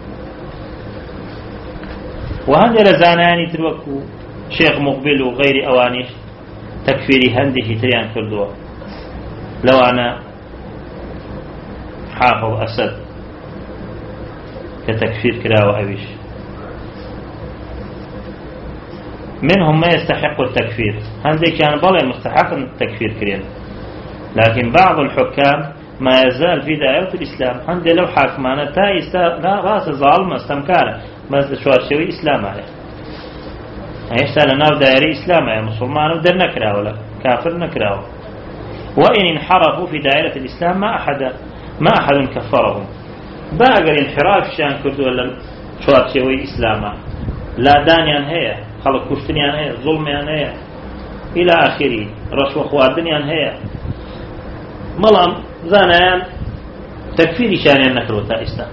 و هەندێک لە زانایانی تر وەکو شێخ مقبل و غەیری ئەوانیش تەکفیری هەندێکی تریان کردووە، لەوانە حافظ ئەسەد کە تەکفیر کراوە ئەویش. منهم ما يستحق التكفير، هندي كان بلا مستحق التكفير كريم، لكن بعض الحكام ما يزال في دائرة الإسلام. هندي لو حاكمانه تا راس ظالم استمكانه بس شوار شوي إسلام عليه هيشتا لنا دائرة إسلام عليه مسلمان ودر نكره ولا كافر نكره. وإن انحرفوا في دائرة الإسلام ما أحد كفرهم. باقر انحراف شان كردو ولا شوار شوي إسلام لا دانيان هي خلق كشتنيان هي ظلميان هي إلى آخره، رشوة خواردنيان هي ملام زانيان تكفيري شانيان نكرو تا إسلام.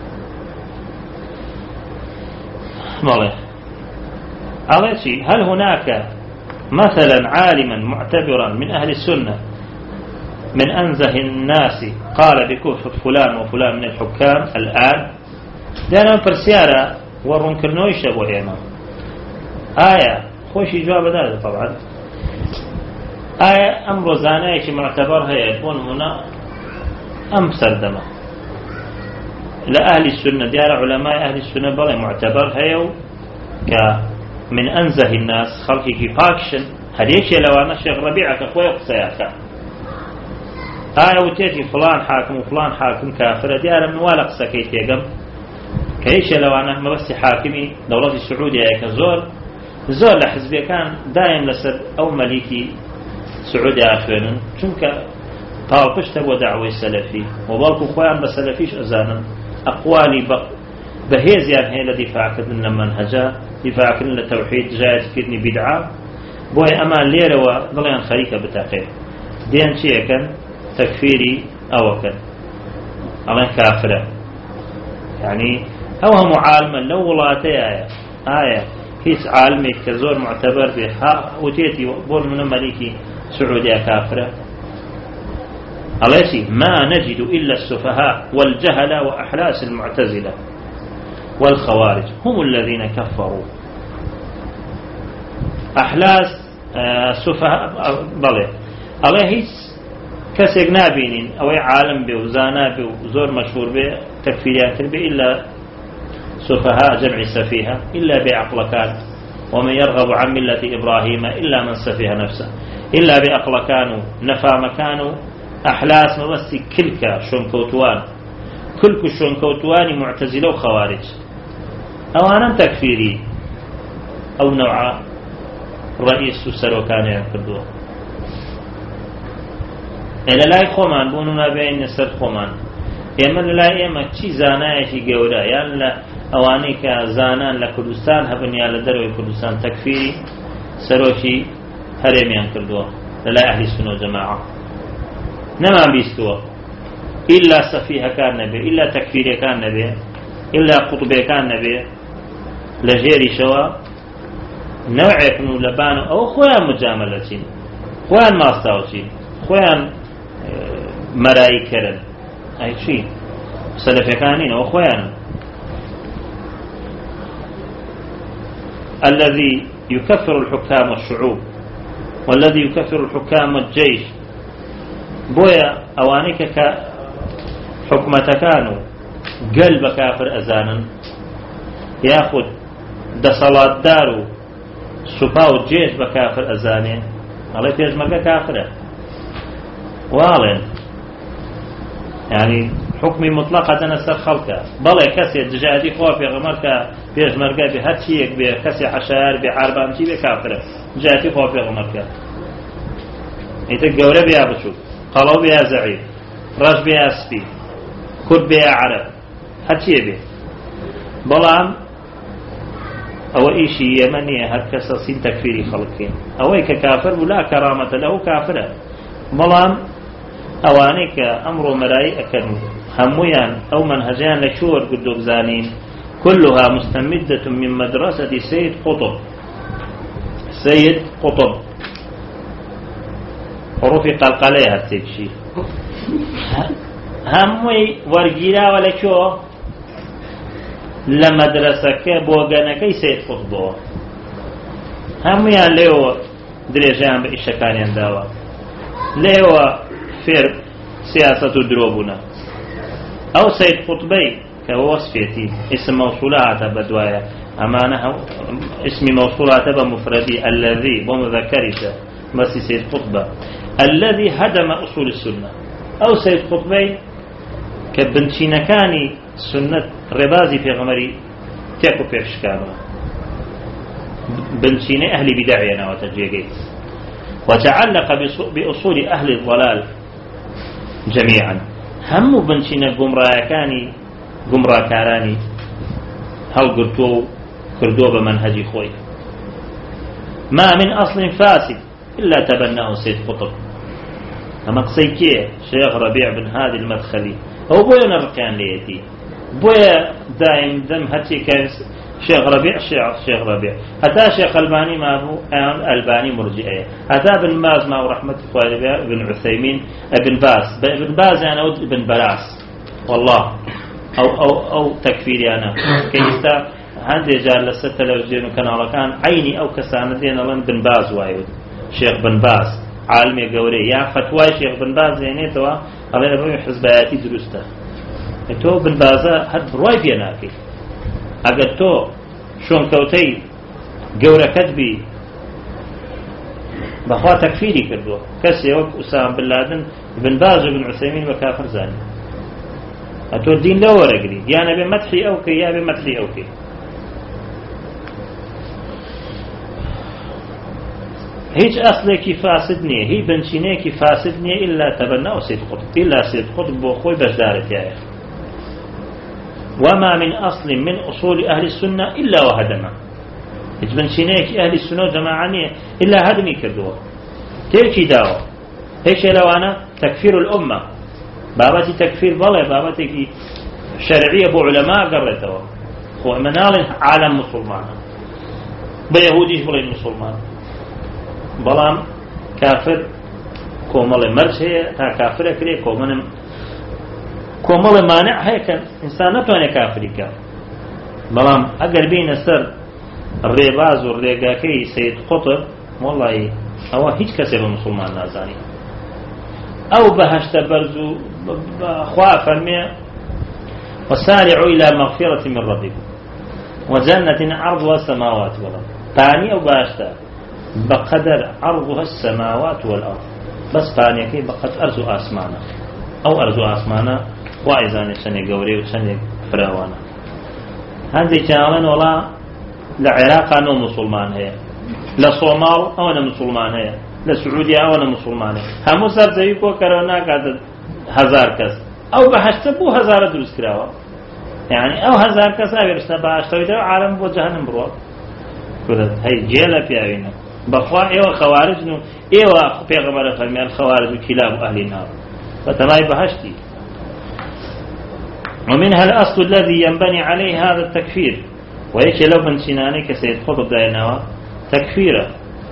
ماله أليسي هل هناك مثلا عالما معتبرا من أهل السنة من أنزه الناس قال بكفر فلان وفلان من الحكام الآن؟ دانا برسيارة ورون كرنويش أبو هيما آية خوشي جواب هذا طبعا. آية أمر زانايش معتبرها يكون هنا أم سردمة لأهل السنة ديار علماء أهل السنة بلا معتبرها يو من أنزه الناس خلقي في باكشن هديش لو أنا الشيخ ربيعك أخوي قصياك آية وتيجي فلان حاكم وفلان حاكم كافر ديار من والق سكيت يقم كيش لو أنا ما بس حاكمي دولة السعودية زور لحزبي كان دائم لسد أو مليكي سعودي أخوانن چونك طالبش تبو دعوة سلفي وبالكو خوان بسلفيش أزانا أقوالي بهيزيان هي لدفاع كدن منهجا دفاع كدن لتوحيد جائز كدني بدعة بوي أمان ليرة وضليان خريكة بتاقيه ديان شيء كان تكفيري أو كان أمان كافرة يعني أوهم عالما لو والله آية هيس عالمي كزور معتبر بها وتيتي بول من مليكي سعودية كافرة. أليسي ما نجد إلا السفهاء والجهل وأحلاس المعتزلة والخوارج هم الذين كفروا. أحلاس سفهاء بلي الله هيس كسيق نابينين أو عالم به وزانا به وزور مشهور به تكفيريات به إلا سفهاء جمع سفيهة إلا بعقلكان ومن يرغب عن ملة إبراهيم إلا من سفه نفسه إلا بعقلكان نفى مكانه أحلاس مبسي كلك شنكوتوان كلك شنكوتوان معتزلة وخوارج أوانا تكفيري أو نوع رئيس سروكان ينكردوه إلا لا يخومان بوننا بين سر خومان إما لا إما چی زانایشی گەورە یان لە ئەوانەی کە زانان لە کوردستان هەبن یا لە دەروی کوردستان تەکفیری سەرۆکی هەرێمیان کردووە لەلای ئەهلی سونە و جەماعە نەمان بیستووە ئیلا سەفیهەکان نەبێ ئیلا تەکفیریەکان نەبێ ئیلا قوتوبیەکان نەبێ لە ژێریشەوە نەوعێکن و لەبان ئەو خۆیان مجامەلە چین خۆیان ماستاو چین خۆیان مەرایکەرن أي شيء سلف كانين وأخوانا. الذي يكفر الحكام والشعوب والذي يكفر الحكام والجيش بويا أوانيك حكمة كانوا قلب كافر أزانا ياخذ دا صلاة دارو سباو الجيش بكافر أزانين الله تيجمع كافرة والين يعني حكمي مطلقة نسر خلقه بلا كسي دجاجي خواه في غمركه بيج مرقه بهاتشيك بكسي حشار بعربان شي بكافره دجاجي خواه في غمركه انت قوله بيا بشو قالوا بيا زعيم ڕەش بێ ئاسپی کورد بێ عەرەب هەرچیە بێ بەڵام ئەوە ئیشی ئێمە نییە هەر کەسە سین تەکفیری خەڵکین ئەوەی کە کافر بوو لا کەرامەتە لەو کافرە بەڵام ئەوانەی کە ئەمڕۆ مەرایی ئەکەن هەموویان ئەو منهەجیان لە شو وەرگردو بزانین كلها مستمدة من مدرسة سيد قطب حروف قلقليها تيجي هموي ورقيلا ولا شو لمدرسة بوغانكي سيد قطب همويان ليو دريجان بإشكان ينداوا ليو فير سياسة دروبنا أو سيد قطبي كوصفيتي اسم موصولات بدوايا أمانة اسم موصولات بمفردي الذي بمذكرته بس سيد قطبة الذي هدم أصول السنة أو سيد قطبي كبنشينكاني سنة ربازي في غمري تيكو بيرشكابا بنشين أهل بدعينا وتجيجيت وتعلق بأصول أهل الضلال جميعا هم بنشين الجمراكاني گمڕاکارانی هەڵگرتووە و کردووە بە منهەجی خۆی ما من أصل فاسد إلا تبناه سيد قطب أما قصي كيه شيخ ربيع بن هادي المدخلي هو بويا نرقيان ليتي بويا دائم دم هاتي كان شيخ ربيع حتى شيخ الباني ما هو الباني مرجئة حتى ابن باز ما ورحمة الله ابن عثيمين ابن باز يعني ابن براس والله أو تكفيري أنا كيستا هندي جار لسه تلفزيون وكانال كان عيني أو كسان دين الله بن باز وايد شيخ بن باز عالمي قوري يا فتوى شيخ بن باز يعني توا الله يبغى حزباتي درسته تو بن باز هاد رواي بيناكي أجد تو شون كوتي قورة كتبي بخوا تكفيري كردو كسي وقت أسامة بن لادن بن باز وبن عثيمين وكافر زاني أتو الدين لا ورقري يانا بمدحي أوكي يا بمدحي أوكي هيج أصلك فاسدني هي بنشينيك فاسدني إلا تبناه سيد قطب إلا سيد قطب بوخوي بجدارة يا أخي وما من أصل من أصول أهل السنة إلا وهدمه هيج بنشينيك أهل السنة جماعانية إلا هدمي كردوه تيركي داوه هيش لو أنا تكفير الأمة بابتي تكفير بالله بابتي شرعية بو علماء قررتها هو منال عالم مسلمان بيهوديش بلين مسلمان بلام كافر كومل مرش هي تا كافر كري كومل مانع هيك إنسان نتواني كافري كافر بلام أقل بين السر الريباز والريقاكي سيد قطب والله هو هيج كسب مسلمان نازاني أو بهشت برزو خواف الماء وسارعوا إلى مغفرة من ربكم وجنة عرضها السماوات والأرض ثاني أو بهشت بقدر عرضها السماوات والأرض بس ثاني كي بقد أرزو آسمانا أو أرزو آسمانا واعزان سنة قوري وسنة فراوانا هذه كانوا والله لعراق أنه مسلمان هي لصومال أو أنا مسلمان هي لسعودية أو أنا مسلمان هم سر زيكو كورونا قد 1000 كس أو بحثت بو 1000 دروس كراوا يعني أو 1000 كس أبيرسنا باشتوي ده عالم بو جهنم بروا كذا هاي جيلة في عينه بخوا إيوه خوارج نو إيوه بيغمر فرمي الخوارج وكلاب أهل النار فتماي بحشتي ومنها الأصل الذي ينبني عليه هذا التكفير وهيك لو من سناني كسيد خطب داينوا تكفيره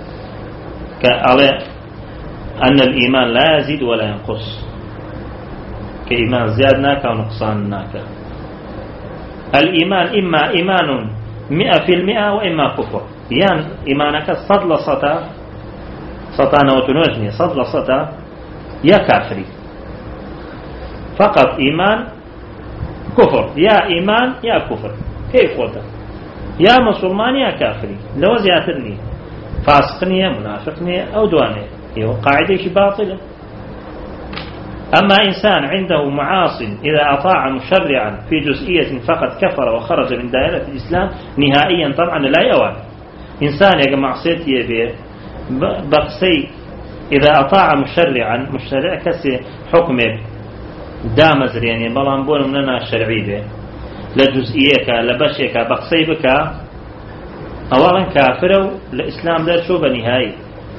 أن الإيمان لا يزيد ولا ينقص كإيمان زيادناك أو نقصانناك الإيمان إما إيمان 100% وإما كفر يعني إيمانك صدل سطانا وتنوجني صدل سطا يا كافري فقط إيمان كفر يا إيمان يا كفر كيف وضع يا مسلمان يا كافري لو زيادتني فاسقنية منافقنية أو دوانية قاعدة باطلة أما إنسان عنده معاص إذا أطاع مشرعا في جزئية فقد كفر وخرج من دائرة الإسلام نهائيا طبعا لا يوان إنسان يقع معصيتي به بقسي إذا أطاع مشرعا مشرع كسي حكمه دامەزرێنێ بەڵام بۆ منە ناشەرعی بێ لە جوزئیەکە لە بەشێکە بە قسەی بکە ئەوەڵەن کافرە و لە ئیسلام دەرچۆ بە نهایی.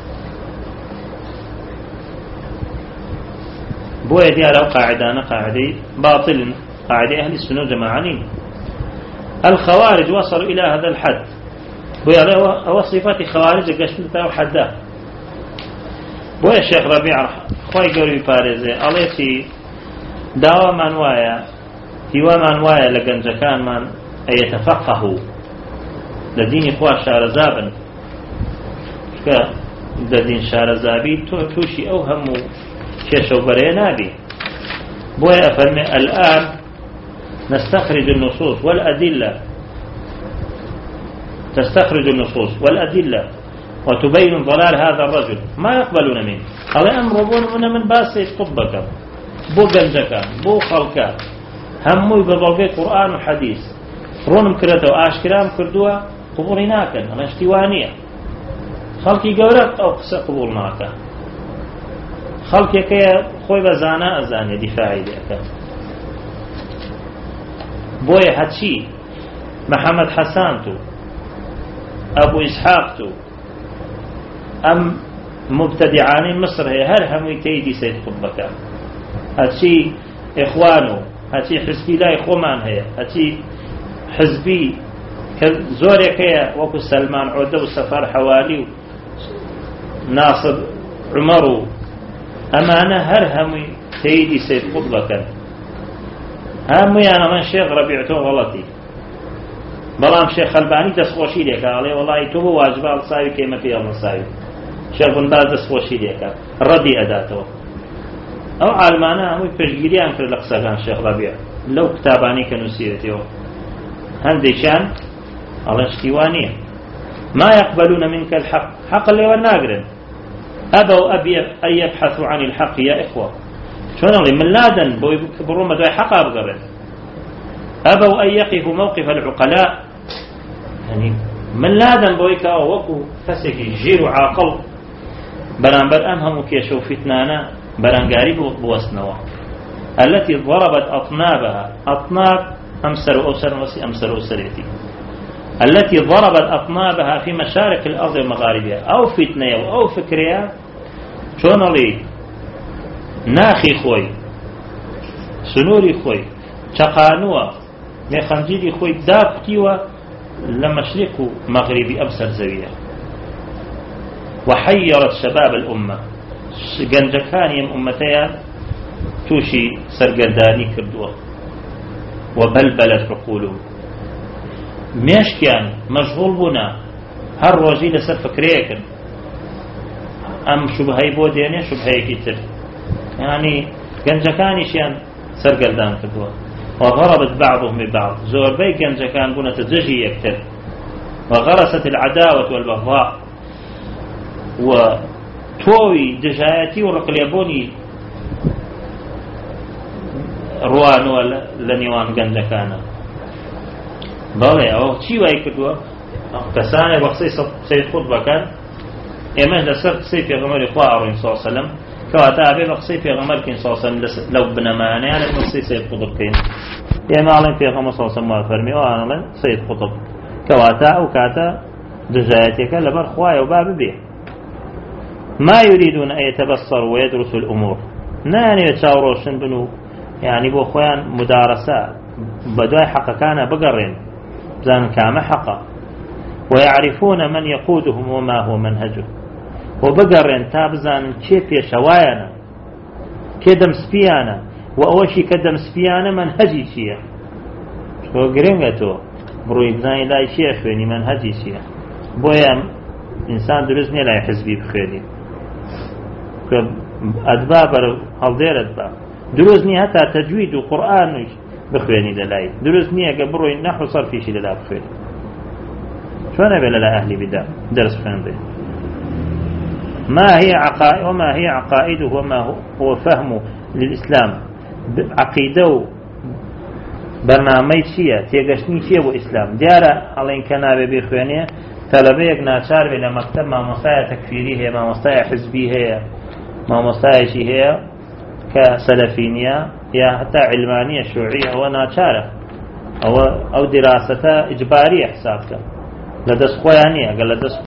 بۆیە دیارە ئەو قاعدانە قاعدەی باطلن، قاعدەی ئەهلی السنة والجماعة نین. الخوارج وصلوا إلى هذا الحد، بۆیە ئەوە صفاتی خوارجە گەشتن تا حەدە. بۆیە شێخ ڕەبیع خۆی گەوری پارێزێ ئەڵێتی داوامان وایە هیوامان وایە لە گەنجەکانمان ئەیەتەفەقەهو لە دینی خوا شارەزا بن، کە لە دین شارەزابی تۆ تووشی ئەو هەموو کێشە و بەرەیە نابی. بۆیە ئەفەرمێ الآن نستخرج النصوص والأدلة، تستخرج النصوص والأدلة وتبين ضلال هذا الرجل ما يقبلون منه. هذا أمر بون من باسي طبك بو جنجك بو خلقا هموي بضوء قرآن وحديث رونم كرته وآشكرام كردوها قبولي ناكن أنا اشتوانية خلقي قورت أو قصة قبول ناكا خلقي كي خوي بزانا أزاني دفاعي ديكا بوي هاتشي محمد حسان تو أبو إسحاق تو أم مبتدعان مصر هي هر هموي تيدي سيد قبك هاتشي إخوانه هاتشي حزبي لا إخوان هي هاتشي حزبي زورك هي وكو سلمان عودة وسفر حوالي ناصر عمرو أمانة هر هموي تيدي سيد قبك هموي أنا من شيخ ربيعته غلطي بلام شيخ خلباني دسخوشي لك عليه والله توبه واجبات صايب كيما فيها المصايب. شيخ بن باز دسخوشي لك ردي أداته أو عالمانا هموي فشجيريان كر لقصة شيخ ربيع لو كتاباني كنسيرته هندشان الله اشتوانيه ما يقبلون منك الحق حق اللي والناقرن أبوا أن يبحثوا عن الحق يا إخوة شلون اللي من لادن برومة دوي حق أبقرن أبوا أن يقفوا موقف العقلاء يعني من لادن بويكا وكو فسكي جير عاقل برانبر أمهم كيشو فتنانا برانقاري بوسنوا التي ضربت أطنابها أطناب أمسر أوسر وسي أمسر أوسريتي التي ضربت أطنابها في مشارق الأرض ومغاربها أو فتنة أو فكرية شون لي ناخي خوي سنوري خوي شقانوة ميخنجيري خوي دابتيوة لمشرق مغربي أبسر زوية وحيرت شباب الأمة جنجكان يم أمتيا توشي سرقرداني كردوة وبلبلت عقولهم ميشكيان مشغول بنا هر روزي لسر فكريكن أم شبهي بوديني شبهي كتر يعني جنجكاني شيان سرقردان كردوة وضربت بعضهم ببعض زور بي جنجكان بنا تزجي يكتر وغرست العداوة والبغضاء وتوي دجاياتي ورقليبوني روان لنيوان جنجكانا بەڵێ ئەوە چی وای کردووە کەسانێک بە قسەی سەید قوتب بکەن ئێمەش لەسەر قسەی پێغەمبەری خوا ئەڕۆین سەڵ عەلەیهی وسەلەم کەواتە ئەبێ بە قسەی پێغەمبەر بکەین سەڵ عەلەیهی وسەلەم لەو بنەمانەیە لە قسەی سەید قوتب بکەین ئێمە ئەڵێن پێغەمبەر سەڵ عەلەیهی وسەلەم وا فەرمی ئەوان ئەڵێن سەید قوتب کەواتە ئەو کاتە دژایەتێکە لەبەر خوایە و با ببێ ما يريدون أن يتبصروا ويدرسوا الأمور نانێت چاوڕۆشن بن و يعني بۆ خۆیان مدارەسە بەدوای حەقەکانە بگەڕێن بزانن كام حقا ويعرفون من يقودهم وما هو منهجه وبقرن تابزان كي بيشوايانا كدم سبيانا وأوشي كدم سبيانا منهجي شيء شو قرنغتو بروي بزاني لا شيء خويني منهجي شيء بويا إنسان درزني لا يحزبي بخيري أدباب هالدير أدباب درزني حتى تجويد وقرآن بخويني دلاي دروس نية قبروي نحو صار في شيء للا بخويني شو أنا بلا أهلي بدا درس فهمي ما هي عقائد وما هي عقائده وما هو فهمه للإسلام عقيده برنامج شيء تيجشني شيء وإسلام ديارة على إن كان بخويني طلبيك ناشار بلا مكتب ما مصايا تكفيري هي ما مصايا حزبي هي ما مصايا شيء هي كسلفينية يا حتى علمانية شيوعية أو ناچارة أو دراسة إجبارية حسابك لدس خوانية قال لدس